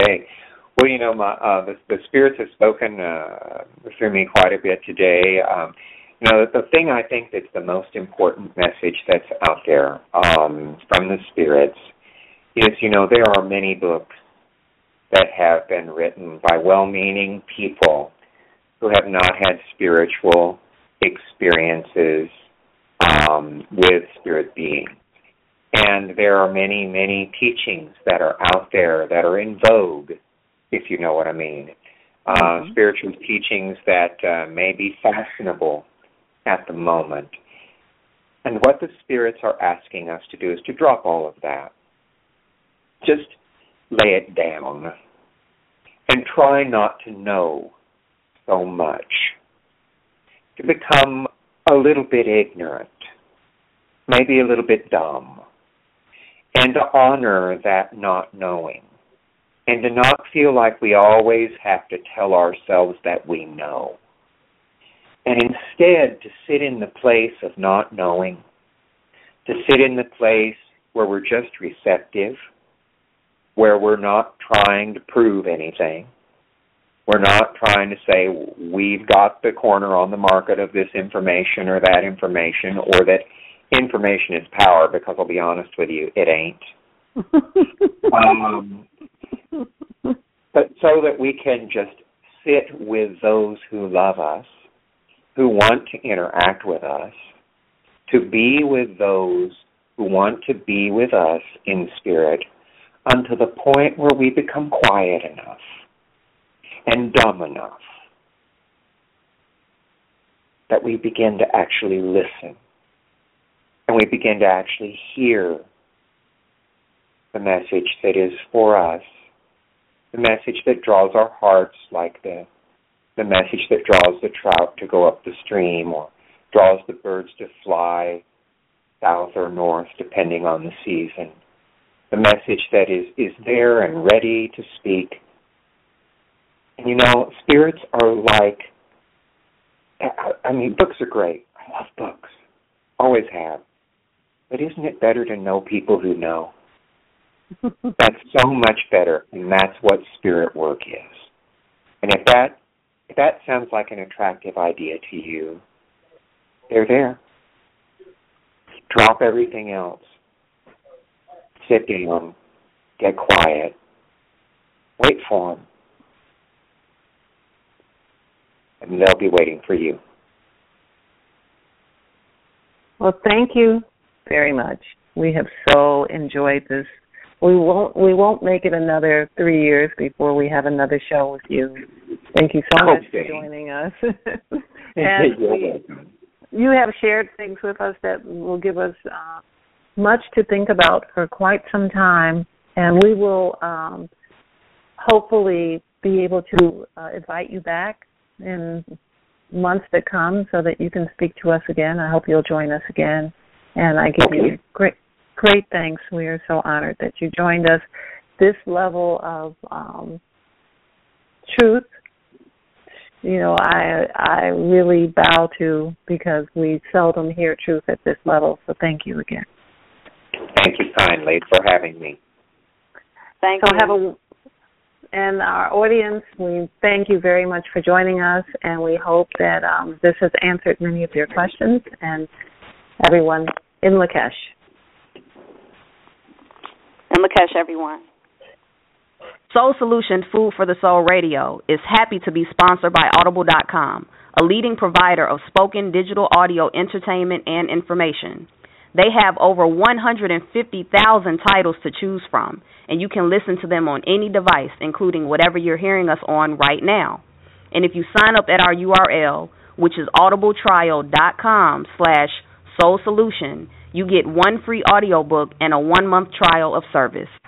E: Well, the spirits have spoken through me quite a bit today. The thing I think that's the most important message that's out there from the spirits is, there are many books that have been written by well-meaning people who have not had spiritual experiences with spirit beings. And there are many, many teachings that are out there that are in vogue, if you know what I mean. Spiritual teachings that may be fashionable at the moment. And what the spirits are asking us to do is to drop all of that. Just lay it down and try not to know so much, to become a little bit ignorant, maybe a little bit dumb, and to honor that not knowing, and to not feel like we always have to tell ourselves that we know. And instead, to sit in the place of not knowing, to sit in the place where we're just receptive, where we're not trying to prove anything. We're not trying to say we've got the corner on the market of this information or that information, or that information is power, because I'll be honest with you, it ain't. But so that we can just sit with those who love us, who want to interact with us, to be with those who want to be with us in spirit, unto the point where we become quiet enough and dumb enough that we begin to actually listen, and we begin to actually hear the message that is for us, the message that draws our hearts, like the message that draws the trout to go up the stream, or draws the birds to fly south or north, depending on the season. The message that is there and ready to speak. And you know, spirits are like, I mean, books are great. I love books. Always have. But isn't it better to know people who know? That's so much better, and that's what spirit work is. And if that sounds like an attractive idea to you, they're there. Drop everything else. Sit down, get quiet, wait for them, and they'll be waiting for you.
D: Well, thank you very much. We have so enjoyed this. We won't make it another 3 years before we have another show with you. Thank you so much for joining us. And you have shared things with us that will give us much to think about for quite some time, and we will hopefully be able to invite you back in months that come so that you can speak to us again. I hope you'll join us again, and I give you great thanks. We are so honored that you joined us. This level of truth, you know, I really bow to, because we seldom hear truth at this level, so thank you again.
E: Thank you kindly for having me.
C: Thank you.
D: And our audience, we thank you very much for joining us, and we hope that this has answered many of your questions, and everyone in Lakesh.
C: In Lakesh, everyone.
A: Soul Solution Food for the Soul Radio is happy to be sponsored by Audible.com, a leading provider of spoken digital audio entertainment and information. They have over 150,000 titles to choose from, and you can listen to them on any device, including whatever you're hearing us on right now. And if you sign up at our URL, which is audibletrial.com/soulsolution, you get one free audiobook and a 1-month trial of service.